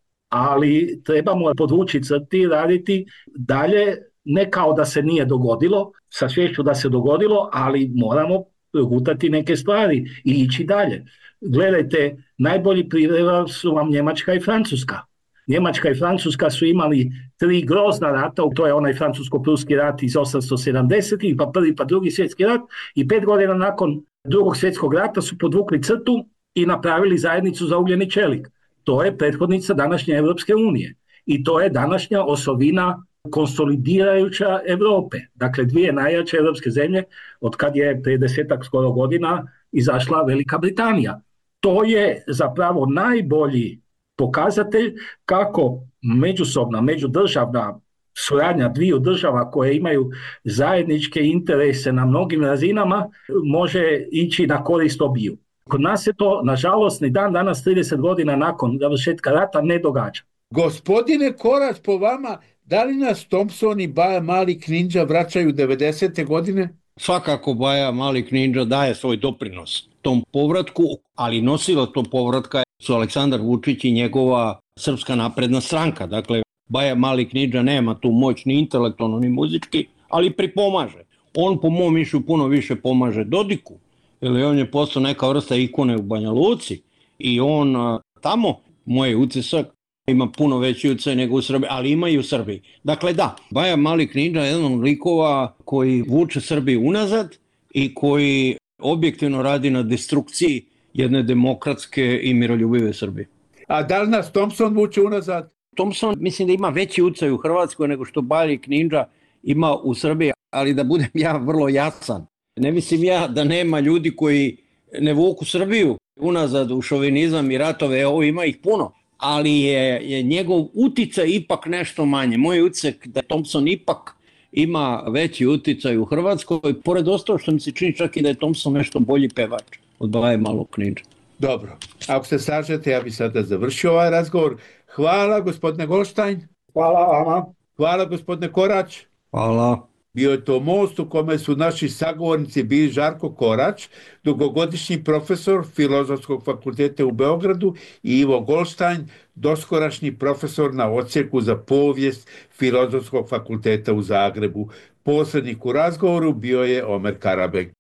ali trebamo podvući crti, raditi dalje, ne kao da se nije dogodilo, sa sviješću da se dogodilo, ali moramo progutati neke stvari i ići dalje. Gledajte, najbolji primjer su vam Njemačka i Francuska. Njemačka i Francuska su imali 3 grozna rata, to je onaj francusko-pruski rat iz 870-ih, pa prvi pa drugi svjetski rat, i 5 godina nakon drugog svjetskog rata su podvukli crtu i napravili zajednicu za ugljeni čelik. To je prethodnica današnje Europske unije i to je današnja osovina konsolidirajuća Europe. Dakle, 2 najjače europske zemlje od kad je prije 10-ak skoro godina izašla Velika Britanija. To je zapravo najbolji pokazatelj kako međusobna, međudržavna suradnja dviju država koje imaju zajedničke interese na mnogim razinama može ići na korist obiju. Kod nas se to, nažalost, ni dan danas 30 godina nakon završetka rata ne događa. Gospodine Korać, po vama, da li nas Thompson i Baja Mali Knindža vraćaju 90. godine? Svakako Baja Mali Knindža daje svoj doprinos tom povratku, ali nosila to povratka su Aleksandar Vučić i njegova Srpska napredna stranka. Dakle, Baja Mali Knindža nema tu moć ni intelektualno ni muzički, ali pripomaže. On po mom mišlju puno više pomaže Dodiku, jer on je postao neka vrsta ikone u Banja Luci i on tamo, moj utisak, ima puno veći utjecaj nego u Srbiji, ali ima i u Srbiji. Dakle da, Baja Mali Knindža je jedan od likova koji vuče Srbiju unazad i koji objektivno radi na destrukciji jedne demokratske i miroljubive Srbije. A da li nas Thompson vuče unazad? Thompson mislim da ima veći utjecaj u Hrvatskoj nego što Baja Knindža ima u Srbiji, ali da budem ja vrlo jasan. Ne mislim ja da nema ljudi koji ne vuku Srbiju unazad u šovinizam i ratove, ovo ima ih puno, ali je njegov uticaj ipak nešto manje. Moj utisak da Thompson ipak ima veći uticaj u Hrvatskoj, pored ostalo što mi se čini čak i da je Thompson nešto bolji pevač od Baje Malog Knindže. Dobro, ako se slažete, ja bih sada završio ovaj razgovor. Hvala gospodine Goldstein. Hvala vama. Hvala gospodine Korać. Hvala. Bio je to most u kome su naši sagovornici bili Žarko Korać, dugogodišnji profesor Filozofskog fakulteta u Beogradu, i Ivo Goldstein, doskorašnji profesor na odsjeku za povijest Filozofskog fakulteta u Zagrebu. Posrednik u razgovoru bio je Omer Karabek.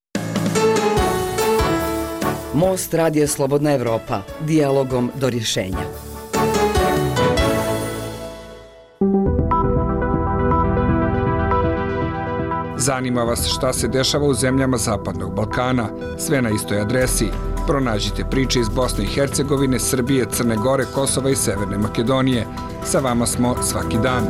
Most Radija Slobodna Evropa. Dijalogom do rješenja. Zanima vas šta se dešava u zemljama Zapadnog Balkana? Sve na istoj adresi Pronađite priče iz Bosne i Hercegovine, Srbije, Crne Gore, Kosova i Severne Makedonije. Sa vama smo svaki dan.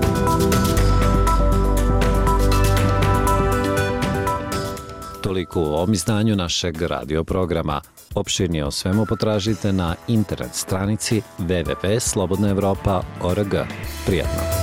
Toliko u ovom izdanju našeg radio programa. Opširnije o svemu potražite na internet stranici www.slobodnaevropa.org. Prijatno!